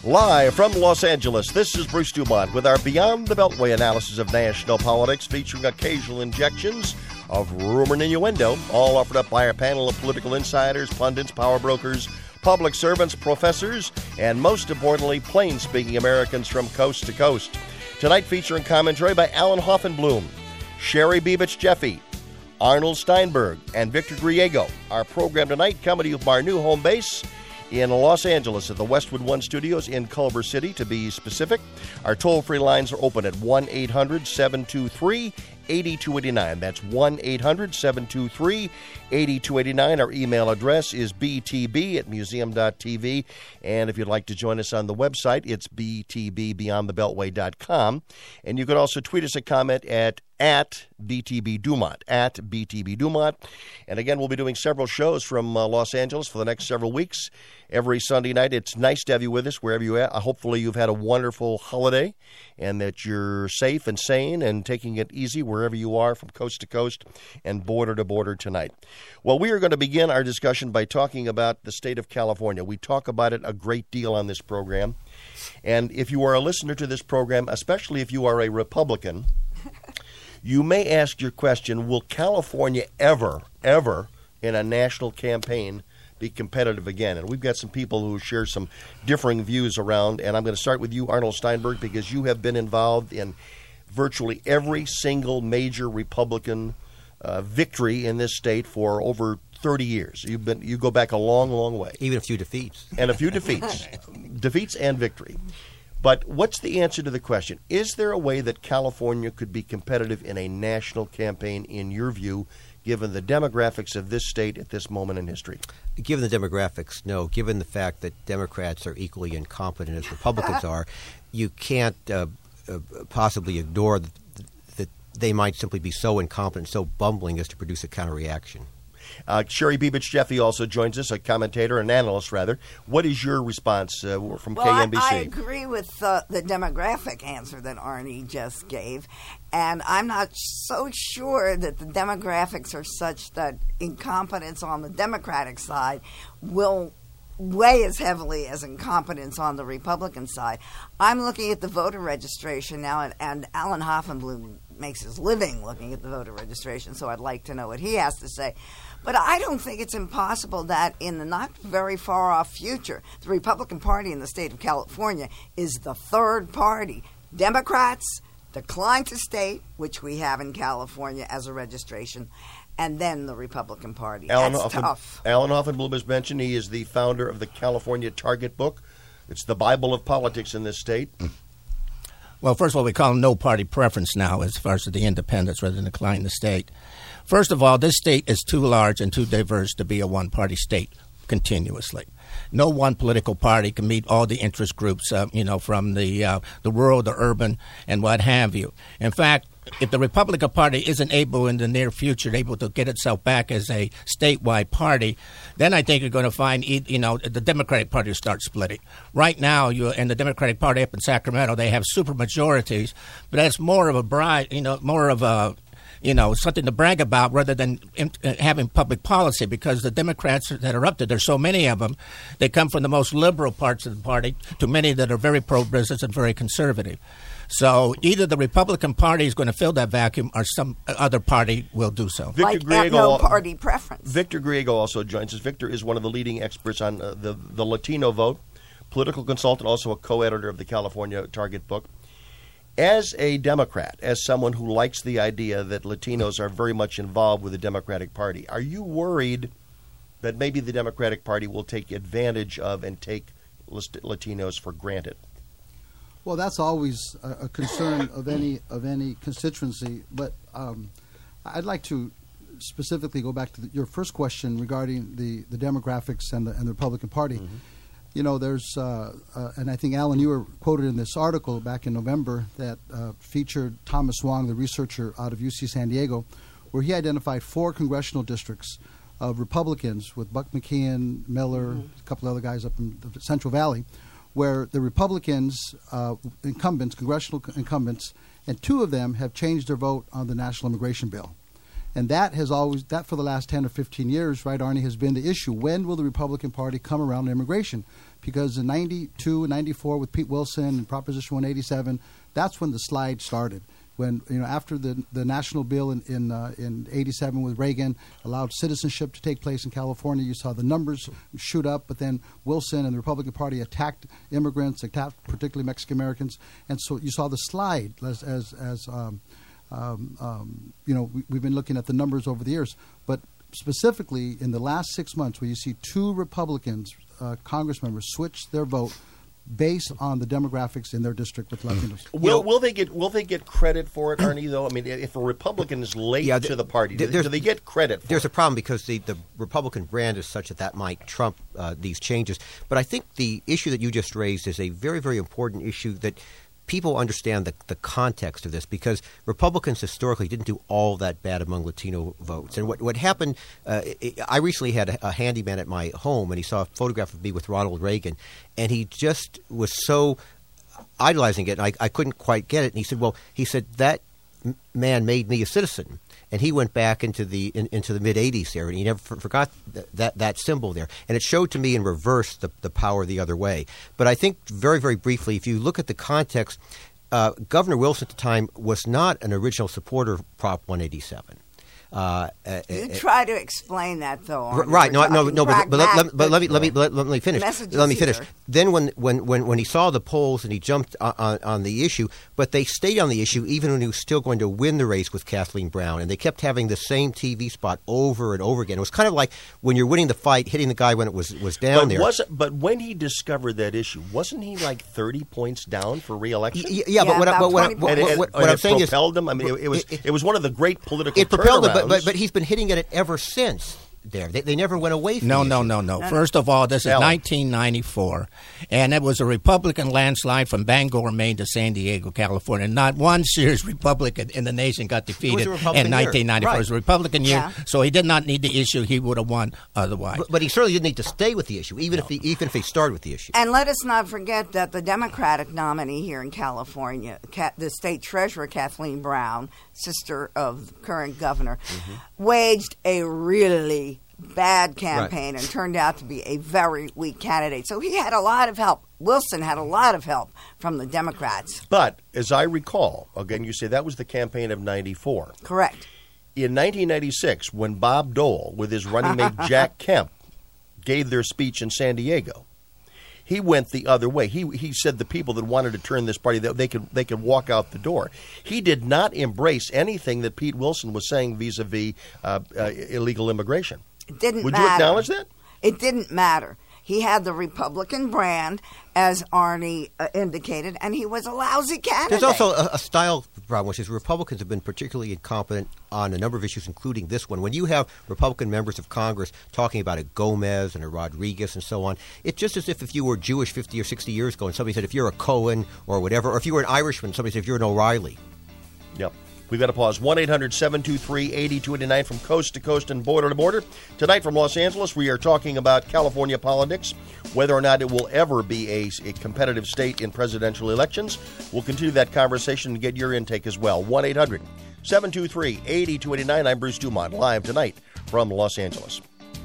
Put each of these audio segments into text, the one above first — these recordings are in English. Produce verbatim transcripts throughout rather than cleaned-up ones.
Live from Los Angeles, this is Bruce Dumont with our Beyond the Beltway analysis of national politics, featuring occasional injections of rumor and innuendo, all offered up by our panel of political insiders, pundits, power brokers, public servants, professors, and most importantly, plain-speaking Americans from coast to coast. Tonight featuring commentary by Alan Hoffenblum, Sherry Beebich Jeffy, Arnold Steinberg, and Victor Griego. Our program tonight coming to you from our new home base in Los Angeles at the Westwood One Studios in Culver City, to be specific. Our toll-free lines are open at one eight hundred seven two three eight two eight nine. That's one eight hundred seven two three eight two eight nine. Our email address is b t b at museum dot t v. And if you'd like to join us on the website, it's b t b beyond the beltway dot com. And you could also tweet us a comment at at B T B Dumont, at B T B Dumont. And again, we'll be doing several shows from uh, Los Angeles for the next several weeks. Every Sunday night, it's nice to have you with us wherever you're at. Hopefully you've had a wonderful holiday and that you're safe and sane and taking it easy wherever you are from coast to coast and border to border tonight. Well, we are going to begin our discussion by talking about the state of California. We talk about it a great deal on this program. And if you are a listener to this program, especially if you are a Republican, you may ask your question, will California ever, ever in a national campaign be competitive again? And we've got some people who share some differing views around, and I'm going to start with you, Arnold Steinberg, because you have been involved in virtually every single major Republican uh, victory in this state for over thirty years. You've been you go back a long, long way. Even a few defeats. And a few defeats. Defeats and victory. But what's the answer to the question? Is there a way that California could be competitive in a national campaign, in your view, given the demographics of this state at this moment in history? Given the demographics, no. Given the fact that Democrats are equally incompetent as Republicans are, you can't uh, uh, possibly ignore that, that they might simply be so incompetent, so bumbling as to produce a counterreaction. Uh, Sherry Beebich Jeffy also joins us, a commentator, an analyst rather. What is your response uh, from well, K N B C? I, I agree with uh, the demographic answer that Arnie just gave, and I'm not so sure that the demographics are such that incompetence on the Democratic side will weigh as heavily as incompetence on the Republican side. I'm looking at the voter registration now, and, and Alan Hoffenblum makes his living looking at the voter registration, so I'd like to know what he has to say. But I don't think it's impossible that in the not very far off future, the Republican Party in the state of California is the third party. Democrats decline to state, which we have in California as a registration, and then the Republican Party. Alan That's Hoffen, tough. Alan Hoffenblum has mentioned he is the founder of the California Target Book. It's the Bible of politics in this state. Well, first of all, we call them no party preference now as far as the independents rather than decline the state. First of all, this state is too large and too diverse to be a one-party state continuously. No one political party can meet all the interest groups, uh, you know, from the uh, the rural, the urban, and what have you. In fact, if the Republican Party isn't able in the near future able to get itself back as a statewide party, then I think you're going to find, you know, the Democratic Party will start splitting. Right now, you in the Democratic Party up in Sacramento, they have super majorities, but that's more of a bride, you know, more of a you know, something to brag about rather than in, uh, having public policy, because the Democrats that are up there, there's so many of them, they come from the most liberal parts of the party to many that are very pro-business and very conservative. So either the Republican Party is going to fill that vacuum or some other party will do so. Victor Like Griego, no party preference. Victor Griego also joins us. Victor is one of the leading experts on uh, the, the Latino vote, political consultant, also a co-editor of the California Target Book. As a Democrat, as someone who likes the idea that Latinos are very much involved with the Democratic Party, are you worried that maybe the Democratic Party will take advantage of and take Latinos for granted? Well, that's always a, a concern of any of any constituency. But um, I'd like to specifically go back to the, your first question regarding the, the demographics and the, and the Republican Party. Mm-hmm. You know, there's, uh, uh, and I think, Alan, you were quoted in this article back in November that uh, featured Thomas Wong, the researcher out of U C San Diego, where he identified four congressional districts of Republicans with Buck McKeon, Miller, mm-hmm. a couple of other guys up in the Central Valley, where the Republicans, uh, incumbents, congressional incumbents, and two of them have changed their vote on the national immigration bill. And that has always, that for the last ten or fifteen years, right, Arnie, has been the issue. When will the Republican Party come around on immigration? Because in ninety-two and ninety-four with Pete Wilson and Proposition one eighty-seven, that's when the slide started. When, you know, after the the national bill in in, uh, in eighty-seven with Reagan allowed citizenship to take place in California, you saw the numbers shoot up. But then Wilson and the Republican Party attacked immigrants, attacked particularly Mexican Americans, and so you saw the slide as as, as um, um, um, you know, we, we've been looking at the numbers over the years, but specifically in the last six months, where you see two Republicans, uh, Congress members, switch their vote based on the demographics in their district with Latinos. Will will they get will they get credit for it, Arnie? Though I mean, if a Republican is late yeah, to the party, do, do they get credit for There's it? a problem because the, the Republican brand is such that that might trump uh, these changes. But I think the issue that you just raised is a very, very important issue that people understand the, the context of this, because Republicans historically didn't do all that bad among Latino votes. And what, what happened, uh, it, I recently had a, a handyman at my home, and he saw a photograph of me with Ronald Reagan, and he just was so idolizing it, and I, I couldn't quite get it. And he said, well, he said, that m- man made me a citizen. And he went back into the in, into the mid eighties there, and he never f- forgot th- that that symbol there. And it showed to me in reverse the, the power the other way. But I think very, very briefly, if you look at the context, uh, Governor Wilson at the time was not an original supporter of Prop one eighty-seven. Uh, you uh, try to explain that, though. R- right? No, no, no. But, but, let, but let me let me let, let me finish. Let me finish. Here. Then, when, when, when, when he saw the polls and he jumped on, on, on the issue, but they stayed on the issue even when he was still going to win the race with Kathleen Brown, and they kept having the same T V spot over and over again. It was kind of like when you're winning the fight, hitting the guy when it was was down but there. Wasn't, but when he discovered that issue, wasn't he like thirty points down for re-election? Y- yeah, yeah, but what, I, but what, what, and, what, and, what, and what I'm it saying is, propelled him. I mean, it, it was it, it, it was one of the great political. It propelled him, but, turnarounds. but but he's been hitting at it ever since. There, they, they never went away from No, the no, issue. no, no. First of all, this is Alan. nineteen ninety-four, and it was a Republican landslide from Bangor, Maine to San Diego, California. Not one serious Republican in the nation got defeated a Republican in year. nineteen ninety-four. Right. It was a Republican year, Yeah. so he did not need the issue. He would have won otherwise. But, but he certainly didn't need to stay with the issue, even if he, even if he started with the issue. And let us not forget that the Democratic nominee here in California, the state treasurer, Kathleen Brown, sister of the current governor, mm-hmm. waged a really bad campaign right. and turned out to be a very weak candidate. So he had a lot of help. Wilson had a lot of help from the Democrats. But as I recall, again, you say that was the campaign of ninety-four. Correct. In nineteen ninety-six, when Bob Dole, with his running mate Jack Kemp, gave their speech in San Diego, he went the other way. He he said the people that wanted to turn this party, that they could they could walk out the door. He did not embrace anything that Pete Wilson was saying vis-a-vis uh, uh, illegal immigration. It didn't Would matter. you acknowledge that? It didn't matter. He had the Republican brand, as Arnie uh, indicated, and he was a lousy candidate. There's also a, a style problem, which is Republicans have been particularly incompetent on a number of issues, including this one. When you have Republican members of Congress talking about a Gomez and a Rodriguez and so on, it's just as if if you were Jewish fifty or sixty years ago and somebody said if you're a Cohen or whatever, or if you were an Irishman, somebody said if you're an O'Reilly. Yep. We've got to pause. one eight hundred seven two three eight two eight nine from coast to coast and border to border. Tonight from Los Angeles, we are talking about California politics, whether or not it will ever be a, a competitive state in presidential elections. We'll continue that conversation and get your intake as well. one eight hundred seven two three eight two eight nine. I'm Bruce Dumont, live tonight from Los Angeles.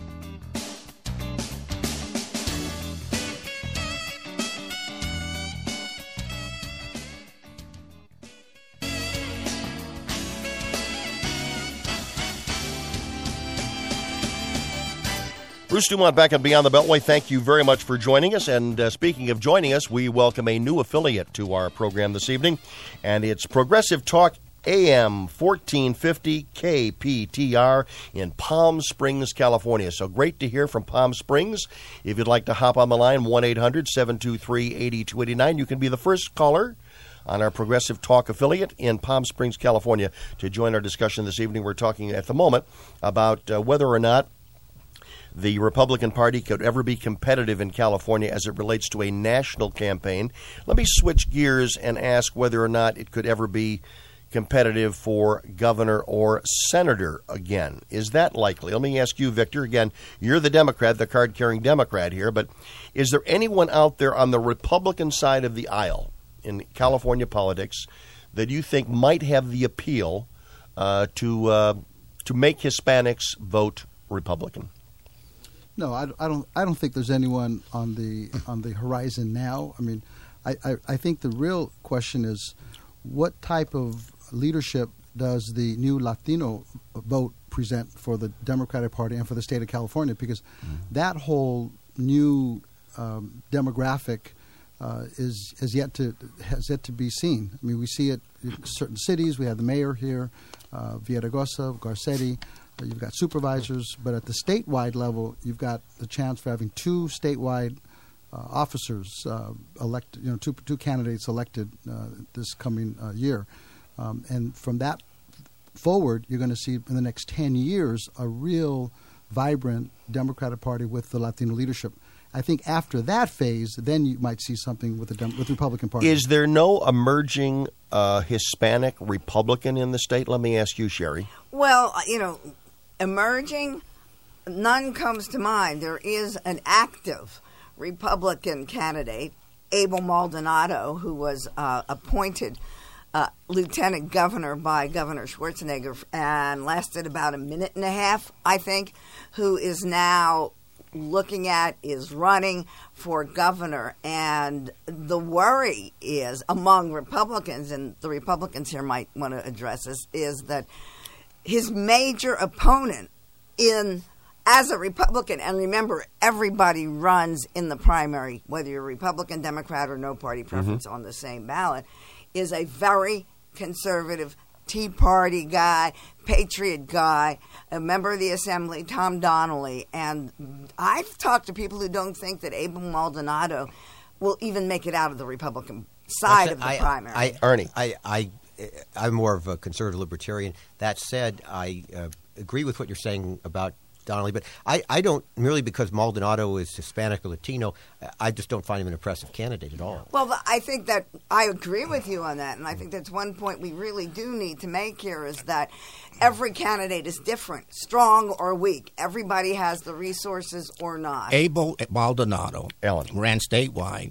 Bruce Dumont back on Beyond the Beltway. Thank you very much for joining us. And uh, speaking of joining us, we welcome a new affiliate to our program this evening, and it's Progressive Talk A M fourteen fifty K P T R in Palm Springs, California. So great to hear from Palm Springs. If you'd like to hop on the line, one eight hundred seven two three eight two eight nine. You can be the first caller on our Progressive Talk affiliate in Palm Springs, California, to join our discussion this evening. We're talking at the moment about uh, whether or not the Republican Party could ever be competitive in California as it relates to a national campaign. Let me switch gears and ask whether or not it could ever be competitive for governor or senator again. Is that likely? Let me ask you, Victor. Again, you're the Democrat, the card-carrying Democrat here, but is there anyone out there on the Republican side of the aisle in California politics that you think might have the appeal uh, to uh, to make Hispanics vote Republican? No, I, I don't. I don't think there's anyone on the on the horizon now. I mean, I, I, I think the real question is, what type of leadership does the new Latino vote present for the Democratic Party and for the state of California? Because mm-hmm. that whole new um, demographic uh, is has yet to has yet to be seen. I mean, we see it in certain cities. We have the mayor here, uh, Villaraigosa, Garcetti. Uh, you've got supervisors, but at the statewide level, you've got the chance for having two statewide uh, officers uh, elected. You know, two two candidates elected uh, this coming uh, year, um, and from that forward, you're going to see in the next ten years a real vibrant Democratic Party with the Latino leadership. I think after that phase, then you might see something with the Dem- with the Republican Party. Is there no emerging uh, Hispanic Republican in the state? Let me ask you, Sherry. Well, you know, emerging, none comes to mind. There is an active Republican candidate, Abel Maldonado, who was uh, appointed uh, lieutenant governor by Governor Schwarzenegger and lasted about a minute and a half, I think, who is now looking at, is running for governor. And the worry is among Republicans, and the Republicans here might want to address this, is that his major opponent in as a Republican, and remember, everybody runs in the primary, whether you're Republican, Democrat, or no party preference mm-hmm. on the same ballot, is a very conservative Tea Party guy, patriot guy, a member of the Assembly, Tom Donnelly. And I've talked to people who don't think that Abel Maldonado will even make it out of the Republican side of the I, primary. I, Ernie. I, I, I'm more of a conservative libertarian. That said, I uh, agree with what you're saying about Donnelly, but I, I don't, merely because Maldonado is Hispanic or Latino, I just don't find him an impressive candidate at all. Well, I think that I agree with you on that, and I think that's one point we really do need to make here is that every candidate is different, strong or weak. Everybody has the resources or not. Abel Maldonado Ellen. ran statewide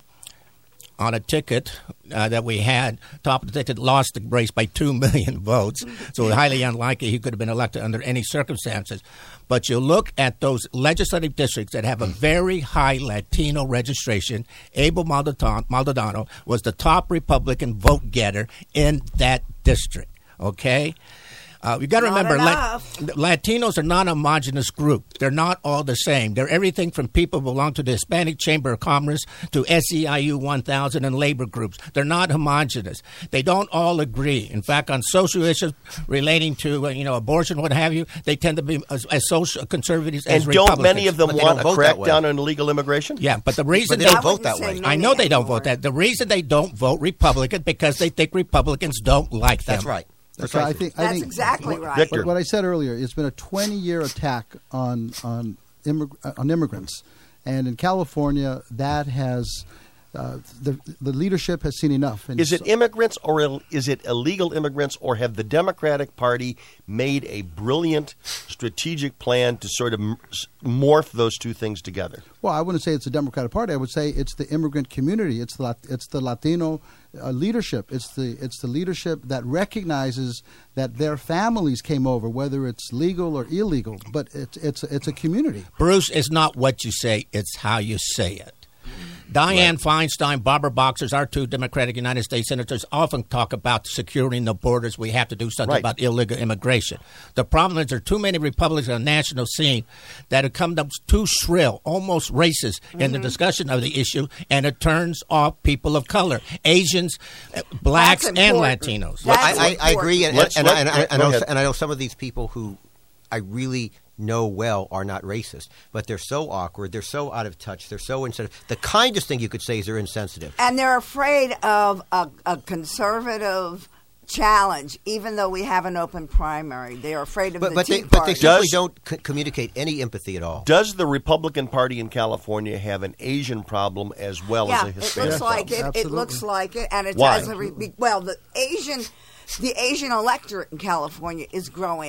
on a ticket uh, that we had, top of the ticket, lost the race by two million votes. So highly unlikely he could have been elected under any circumstances. But you look at those legislative districts that have a very high Latino registration, Abel Maldonado was the top Republican vote getter in that district, okay? Uh, you got to remember, La- Latinos are not a homogenous group. They're not all the same. They're everything from people who belong to the Hispanic Chamber of Commerce to S E I U one thousand and labor groups. They're not homogenous. They don't all agree. In fact, on social issues relating to uh, you know abortion, what have you, they tend to be as, as social conservatives and as Republicans. And don't many of them but want a crackdown on illegal immigration? Yeah, but the reason but they they don't vote that way. I know they don't anymore. vote that. The reason they don't vote Republican because they think Republicans don't like them. That's right. That's right. I think, I That's think exactly right. Victor. What, what I said earlier, it's been a twenty-year attack on on, immig- uh, on immigrants, and in California, that has uh, the the leadership has seen enough. And Is it immigrants or il- is it illegal immigrants, or have the Democratic Party made a brilliant strategic plan to sort of m- morph those two things together? Well, I wouldn't say it's the Democratic Party. I would say it's the immigrant community. It's the Lat- it's the Latino uh, leadership. It's the it's the leadership that recognizes that their families came over, whether it's legal or illegal. But it's it's it's a community. Bruce, it's not what you say; it's how you say it. Dianne Feinstein, Barbara Boxers, our two Democratic United States senators often talk about securing the borders. We have to do something Right. about illegal immigration. The problem is there are too many Republicans on the national scene that have come up too shrill, almost racist mm-hmm. in the discussion of the issue, and it turns off people of color, Asians, uh, blacks, That's and important. Latinos. That's I, I, I agree, and, Let's and, let- and, and, go I know, ahead. and I know some of these people who I really know well are not racist, but they're so awkward, they're so out of touch, they're so insensitive. The kindest thing you could say is they're insensitive. And they're afraid of a, a conservative challenge, even though we have an open primary. They are afraid of But, the but, Tea they, but Party. they simply Does- don't c- communicate any empathy at all. Does the Republican Party in California have an Asian problem as well yeah, as a it Hispanic looks like problem? it. It looks like it, and it Why? has a re- well. The Asian, the Asian electorate in California is growing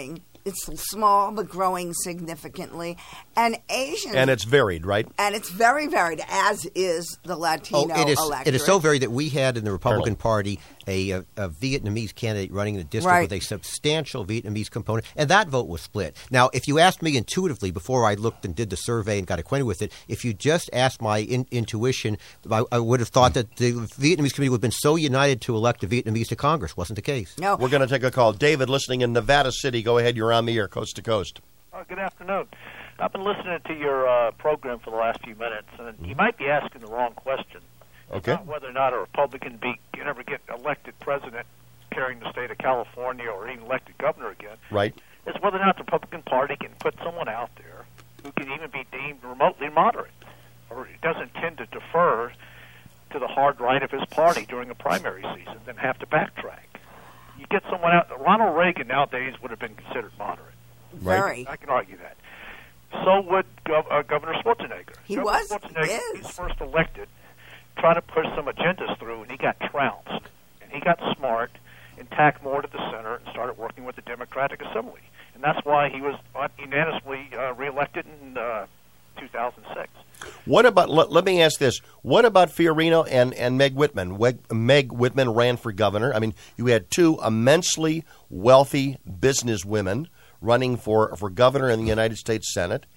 it's small but growing significantly, and Asian, And it's varied, right? and it's very varied, as is the Latino Oh, it is. electorate. It is so varied that we had in the Republican Colonel. Party a, a, a Vietnamese candidate running in the district Right. with a substantial Vietnamese component, and that vote was split. Now, if you asked me intuitively before I looked and did the survey and got acquainted with it, if you just asked my in, intuition, I, I would have thought that the Vietnamese community would have been so united to elect a Vietnamese to Congress. Wasn't the case. No, We're going to take a call. David, listening in Nevada City. Go ahead. You're on the air, coast to coast. Uh, good afternoon. I've been listening to your uh, program for the last few minutes, and you might be asking the wrong question. Okay. Not whether or not a Republican be, can ever get elected president carrying the state of California or even elected governor again. Right. It's whether or not the Republican Party can put someone out there who can even be deemed remotely moderate or doesn't tend to defer to the hard right of his party during a primary season, then have to backtrack. You get someone out. Ronald Reagan nowadays would have been considered moderate. very. I can argue that. So would Gov- uh, Governor Schwarzenegger. He Governor was, Schwarzenegger, he he's is. first elected, tried to push some agendas through, and he got trounced. And he got smart and tacked more to the center and started working with the Democratic Assembly. And that's why he was unanimously uh, reelected in uh, two thousand six. What about, let, let me ask this. What about Fiorina and, and Meg Whitman? Weg, Meg Whitman ran for governor. I mean, you had two immensely wealthy business women running for, for governor in the United States Senate,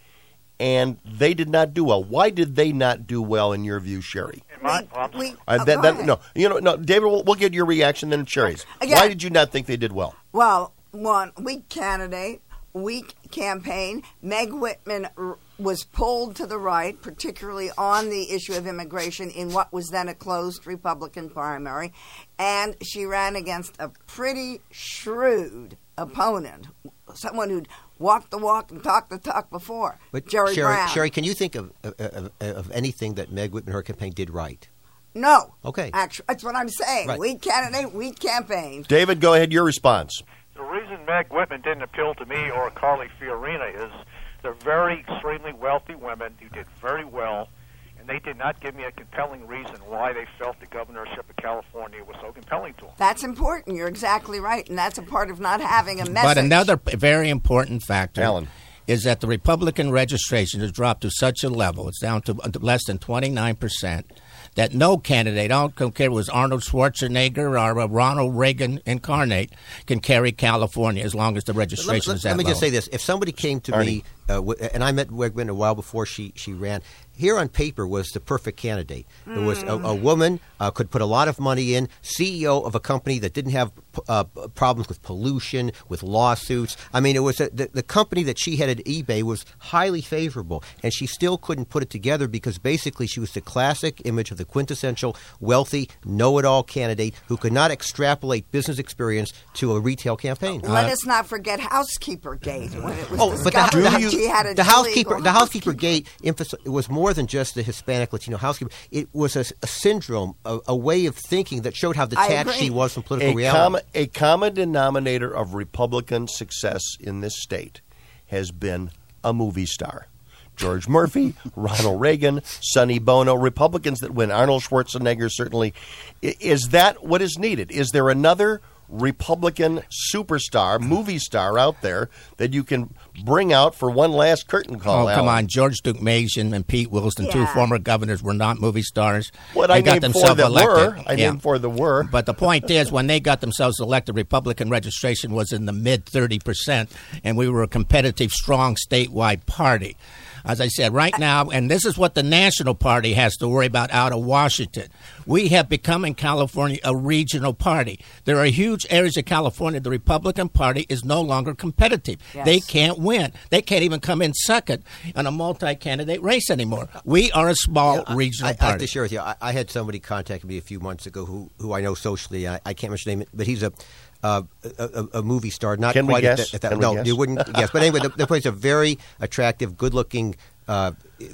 and they did not do well. Why did they not do well in your view, Sherry? In my, well, I'm we, sorry. Uh, oh, that, go that, ahead. no, you know, no, David, we'll, we'll get your reaction then Sherry's. Again. Why did you not think they did well? Well, one, weak candidate, weak campaign. Meg Whitman r- was pulled to the right, particularly on the issue of immigration in what was then a closed Republican primary. And she ran against a pretty shrewd opponent, someone who'd walked the walk and talked the talk before, But Jerry Sherry, Brown. Sherry, can you think of, of, of, of anything that Meg Whitman and her campaign did right? No. Okay. Actually, that's what I'm saying. Right. Weak candidate, weak campaign. David, go ahead, your response. The reason Meg Whitman didn't appeal to me or Carly Fiorina is they're very extremely wealthy women who did very well, and they did not give me a compelling reason why they felt the governorship of California was so compelling to them. That's important. You're exactly right. And that's a part of not having a message. But another p- very important factor Alan. is that the Republican registration has dropped to such a level, it's down to uh, less than twenty-nine percent, that no candidate, I don't care if it was Arnold Schwarzenegger or uh, Ronald Reagan incarnate, can carry California as long as the registration Let, is let, that let me low. just say this. If somebody came to Arnie. me, uh, w- and I met Wegman a while before she, she ran, here on paper was the perfect candidate. There was a, a woman, uh, could put a lot of money in, C E O of a company that didn't have uh, problems with pollution, with lawsuits. I mean, it was a, the, the company that she had at eBay was highly favorable, and she still couldn't put it together because basically she was the classic image of the quintessential wealthy, know-it-all candidate who could not extrapolate business experience to a retail campaign. Let us not forget Housekeeper Gate when it was Oh, but the, discovered that the, she had a the housekeeper, illegal the housekeeper gate emphasi- it was more than just the Hispanic Latino housekeeper. It was a, a syndrome, a, a way of thinking that showed how I detached agree. she was from political A, reality. com- a common denominator of Republican success in this state has been a movie star. George Murphy, Ronald Reagan, Sonny Bono, Republicans that win. Arnold Schwarzenegger, certainly. I- Is that what is needed? Is there another Republican superstar, movie star out there that you can bring out for one last curtain call? Oh, come Alan? on. George Dukmasian and Pete Wilson, two Yeah. former governors, were not movie stars. What they I got named four themselves that elected. were. I Yeah. named four that were. But the point is, when they got themselves elected, Republican registration was in the mid thirty percent, and we were a competitive, strong statewide party. As I said, right now, and this is what the National Party has to worry about out of Washington. We have become in California a regional party. There are huge areas of California the Republican Party is no longer competitive. Yes. They can't win. They can't even come in second in a multi-candidate race anymore. We are a small I- regional I, I have party. to share with you. I, I had somebody contact me a few months ago who, who I know socially. I, I can't mention his name, but he's a uh, a, a, a movie star. Not Can we quite at guess? that- at that- Can we no, guess? you wouldn't guess. But anyway, the, the place a very attractive, good-looking. Uh,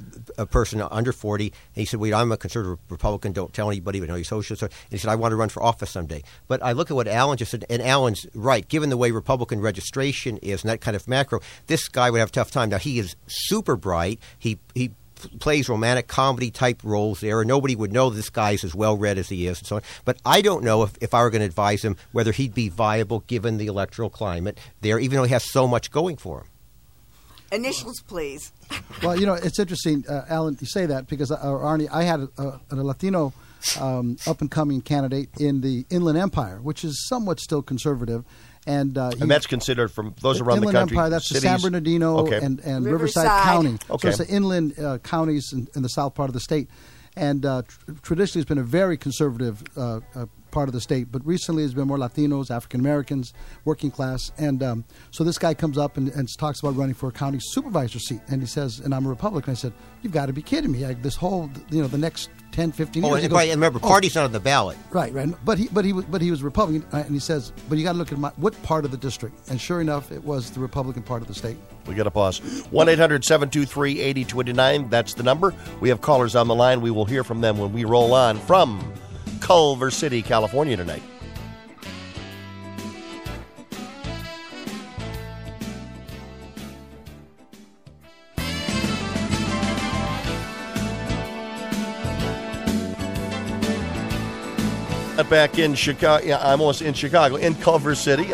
a person under forty, and he said, wait, I'm a conservative Republican, don't tell anybody, but no, he's socialist. And he said, I want to run for office someday. But I look at what Alan just said, and Alan's right. Given the way Republican registration is and that kind of macro, this guy would have a tough time. Now, he is super bright. He he plays romantic comedy type roles there, and nobody would know this guy's as well read as he is, and so on. But I don't know if, if I were going to advise him whether he'd be viable given the electoral climate there, even though he has so much going for him. Initials, please. Well, you know, it's interesting, uh, Alan, you say that because, uh, Arnie, I had a, a, a Latino um, up-and-coming candidate in the Inland Empire, which is somewhat still conservative. And, uh, and that's considered from those around Inland the country. Empire, that's cities. the San Bernardino okay. and, and Riverside. Riverside County. Okay. So it's the inland uh, counties in, in the south part of the state. And uh, tr- traditionally it's been a very conservative uh, uh, part of the state. But recently it's been more Latinos, African Americans, working class. And um, so this guy comes up and, and talks about running for a county supervisor seat. And he says, and I'm a Republican. I said, you've got to be kidding me. Like, this whole, you know, the next ten, fifteen years. Oh, and, goes, and remember, oh, party's not on the ballot. Right, right. But he, but he, was, but he was Republican, and he says, but you got to look at my, what part of the district. And sure enough, it was the Republican part of the state. We got to pause. one eight hundred seven two three eight zero two nine. That's the number. We have callers on the line. We will hear from them when we roll on from Culver City, California tonight. Back in Chicago, yeah, I'm almost in Chicago, in Culver City.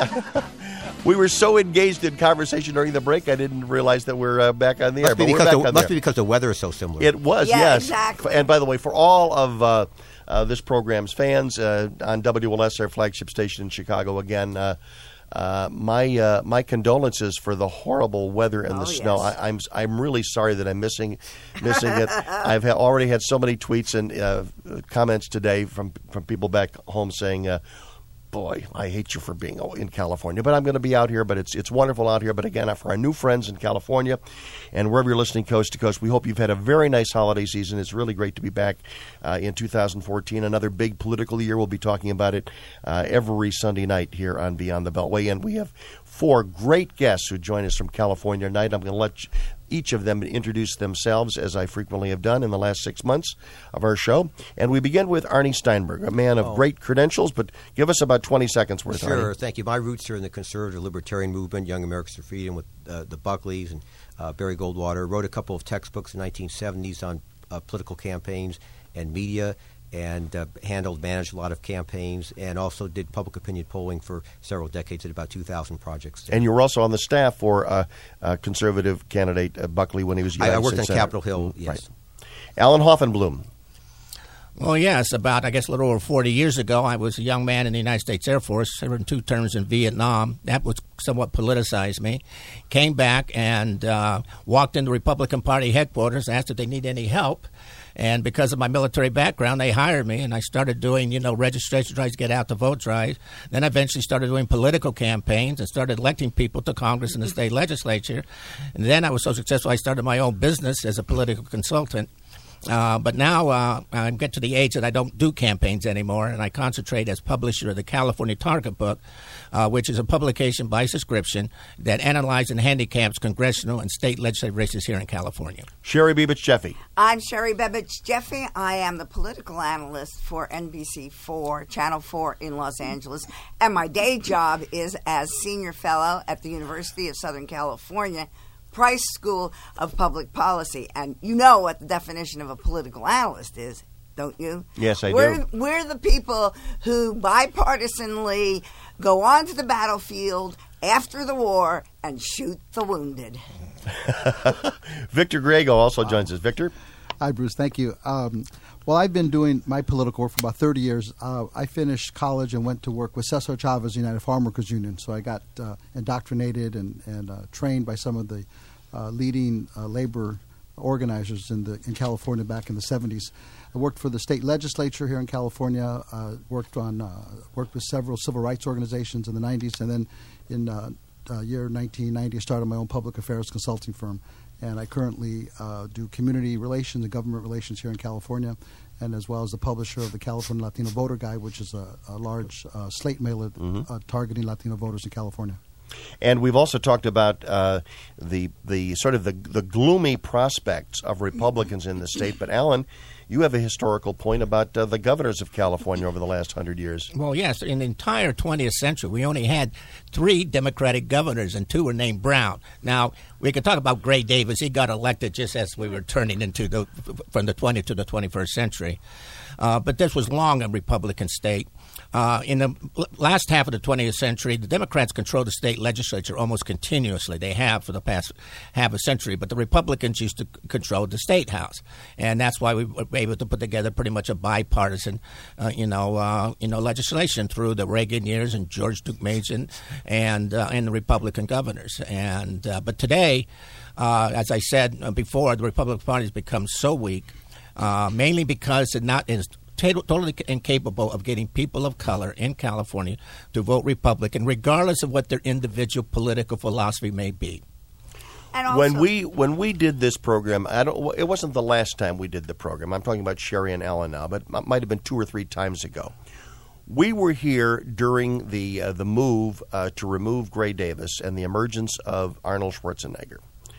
We were so engaged in conversation during the break, I didn't realize that we're uh, back on the must air. Be but we're because back the, on must there. be because the weather is so similar. It was, yeah, yes. Exactly. And by the way, for all of uh, uh, this program's fans uh, on W L S, our flagship station in Chicago, again, uh, uh, my uh, my condolences for the horrible weather and Oh, the snow. yes. I, I'm I'm really sorry that I'm missing missing it. I've ha- already had so many tweets and uh, comments today from from people back home saying, Uh, boy, I hate you for being in California, but I'm going to be out here. But it's it's wonderful out here. But again, for our new friends in California and wherever you're listening coast to coast, we hope you've had a very nice holiday season. It's really great to be back uh, in two thousand fourteen, another big political year. We'll be talking about it uh, every Sunday night here on Beyond the Beltway. And we have four great guests who join us from California tonight. I'm going to let each of them introduce themselves, as I frequently have done in the last six months of our show. And we begin with Arnie Steinberg, a man of Oh. great credentials, but give us about twenty seconds worth, Sure, Arnie. thank you. My roots are in the conservative libertarian movement, Young Americans for Freedom, with uh, the Buckleys and uh, Barry Goldwater. Wrote a couple of textbooks in the nineteen seventies on uh, political campaigns and media, and uh, handled, managed a lot of campaigns, and also did public opinion polling for several decades at about two thousand projects. And you were also on the staff for uh, uh, conservative candidate uh, Buckley when he was I, United I worked States on Senator. Capitol Hill, yes. Right. Alan Hoffenblum. Well, yes, about, I guess, a little over forty years ago, I was a young man in the United States Air Force, served two terms in Vietnam. That was somewhat politicized me. Came back and uh, walked into Republican Party headquarters, asked if they need any help. And because of my military background, they hired me, and I started doing, you know, registration drives, get out the vote drives. Then I eventually started doing political campaigns and started electing people to Congress and the state legislature. And then I was so successful, I started my own business as a political consultant. Uh, but now uh, I get to the age that I don't do campaigns anymore, and I concentrate as publisher of the California Target Book, uh, which is a publication by subscription that analyzes and handicaps congressional and state legislative races here in California. Sherry Bibich Jeffy. I'm Sherry Bebich Jeffy. I am the political analyst for N B C four, Channel four in Los Angeles. And my day job is as senior fellow at the University of Southern California, Price School of Public Policy. And you know what the definition of a political analyst is, don't you? Yes, I we're, do. We're the people who bipartisanly go onto the battlefield after the war and shoot the wounded. Victor Grego also joins us. Victor? Hi, Bruce. Thank you. Um, well, I've been doing my political work for about thirty years. Uh, I finished college and went to work with Cesar Chavez United Farm Workers Union. So I got uh, indoctrinated and, and uh, trained by some of the uh, leading uh, labor organizers in the in California back in the seventies. I worked for the state legislature here in California. Uh, worked on uh, worked with several civil rights organizations in the nineties, and then in uh, uh, year nineteen ninety, I started my own public affairs consulting firm. And I currently uh, do community relations and government relations here in California, and as well as the publisher of the California Latino Voter Guide, which is a, a large uh, slate mailer Mm-hmm. uh, targeting Latino voters in California. And we've also talked about uh, the the sort of the the gloomy prospects of Republicans in the state. But Alan, you have a historical point about uh, the governors of California over the last hundred years. Well, yes. In the entire twentieth century, we only had three Democratic governors, and two were named Brown. Now, we could talk about Gray Davis. He got elected just as we were turning into the from the twentieth to the twenty-first century. Uh, but this was long a Republican state. Uh, in the last half of the twentieth century, the Democrats controlled the state legislature almost continuously. They have for the past half a century. But the Republicans used to c- control the state house, and that's why we were able to put together pretty much a bipartisan, uh, you know, uh, you know, legislation through the Reagan years and George Deukmejian and uh, and the Republican governors. And uh, but today, uh, as I said before, the Republican Party has become so weak, uh, mainly because it not is. totally incapable of getting people of color in California to vote Republican, regardless of what their individual political philosophy may be. And also, when we when we did this program, I don't. It wasn't the last time we did the program. I'm talking about Sherry and Alan now, but it might have been two or three times ago. We were here during the uh, the move uh, to remove Gray Davis and the emergence of Arnold Schwarzenegger.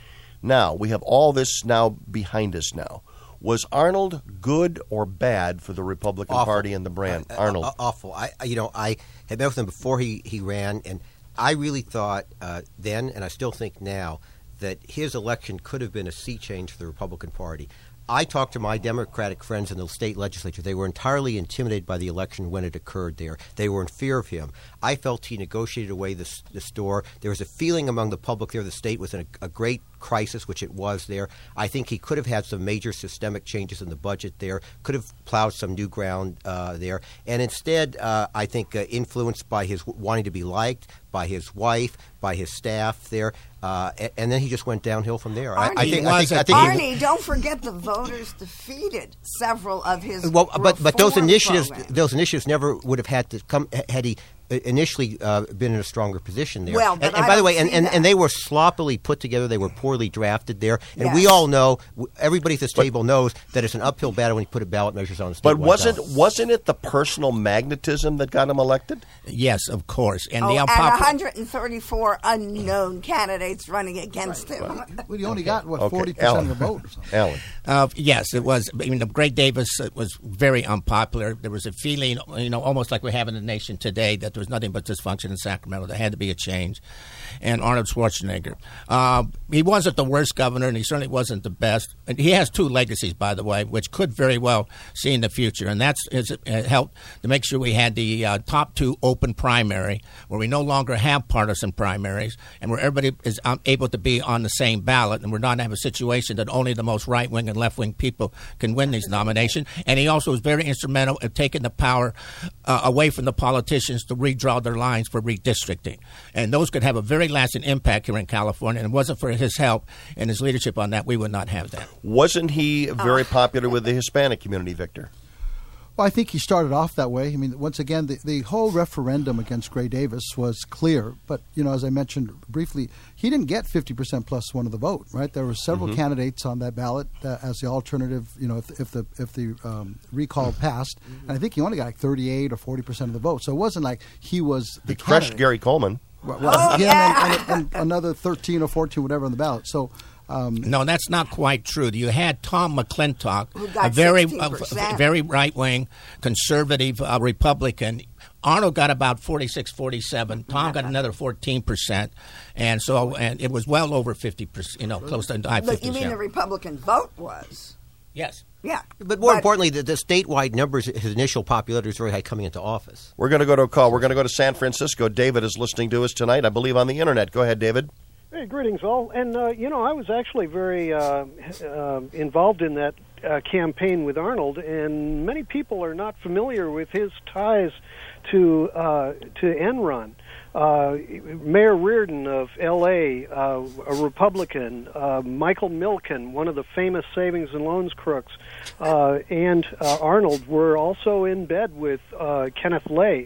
Now we have all this now behind us now. Was Arnold good or bad for the Republican awful. Party and the brand? Uh, Arnold. Uh, awful. I, you know, I had met with him before he, he ran, and I really thought uh, then, and I still think now, that his election could have been a sea change for the Republican Party. I talked to my Democratic friends in the state legislature. They were entirely intimidated by the election when it occurred there. They were in fear of him. I felt he negotiated away the, the store. There was a feeling among the public there the state was in a, a great crisis, which it was there. I think he could have had some major systemic changes in the budget there, could have plowed some new ground uh, there. And instead, uh, I think uh, influenced by his wanting to be liked, by his wife, by his staff there, uh, and, and then he just went downhill from there. Arnie, I, I think, I think, I think Arnie he, don't forget the voters defeated several of his well, but but those initiatives, programs. those initiatives never would have had to come had he initially uh, been in a stronger position there. Well, and, but and I by the don't way, and, see and, that. and they were sloppily put together. They were poorly drafted there. And Yes. we all know, everybody at this table knows that it's an uphill battle when you put a ballot measures on a statewide But wasn't ballot. wasn't it the personal magnetism that got him elected? Yes, of course. And Oh, the and unpopular. one hundred thirty-four unknown candidates running against him. Well, you only got, what, Okay, forty percent Alan. of the vote or something. Alan. Uh, yes, it was. I mean, the Gray Davis uh, was very unpopular. There was a feeling, you know, almost like we have in the nation today, that there was nothing but dysfunction in Sacramento. There had to be a change. And Arnold Schwarzenegger, uh, he wasn't the worst governor, and he certainly wasn't the best. And he has two legacies, by the way, which could very well see in the future, and that's has helped to make sure we had the uh, top two open primary, where we no longer have partisan primaries, and where everybody is um, able to be on the same ballot, and we're not have a situation that only the most right-wing and left-wing people can win these nominations. And he also was very instrumental in taking the power uh, away from the politicians to redraw their lines for redistricting. And those could have a very lasting impact here in California. And it wasn't for his help and his leadership on that, we would not have that. Wasn't he very popular with the Hispanic community, Victor? Well, I think he started off that way. I mean, once again, the, the whole referendum against Gray Davis was clear. But, you know, as I mentioned briefly, he didn't get fifty percent plus one of the vote, right? There were several Mm-hmm. candidates on that ballot uh, as the alternative, you know, if, if the if the um, recall passed. And I think he only got like thirty-eight or forty percent of the vote. So it wasn't like he was the He crushed candidate. Gary Coleman. Well, well, Oh, him yeah. and, and, and another thirteen or fourteen, whatever, on the ballot. So... Um, No, that's not quite true. You had Tom McClintock, Who got a very, sixteen uh, percent. very right-wing conservative uh, Republican. Arnold got about forty-six, forty-seven. Tom got another fourteen percent, and so and it was well over fifty percent. You know, close to high But fifties. you mean yeah. the Republican vote was? Yes. Yeah. But more importantly, the, the statewide numbers, his initial popularity was very high coming into office. We're going to go to a call. We're going to go to San Francisco. David is listening to us tonight, I believe, on the Internet. Go ahead, David. Hey, greetings, all. And, uh, you know, I was actually very uh, uh, involved in that uh, campaign with Arnold, and many people are not familiar with his ties to uh, to Enron. Uh, Mayor Reardon of L A, uh, a Republican, uh, Michael Milken, one of the famous savings and loans crooks, uh, and uh, Arnold were also in bed with uh, Kenneth Lay.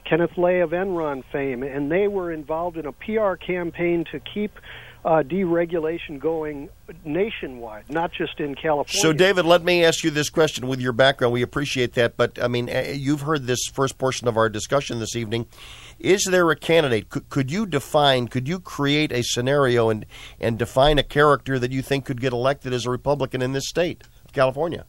Kenneth Lay of Enron fame, and they were involved in a P R campaign to keep uh, deregulation going nationwide, not just in California. So, David, let me ask you this question with your background. We appreciate that, but, I mean, you've heard this first portion of our discussion this evening. Is there a candidate? Could, could you define, could you create a scenario and, and define a character that you think could get elected as a Republican in this state of California?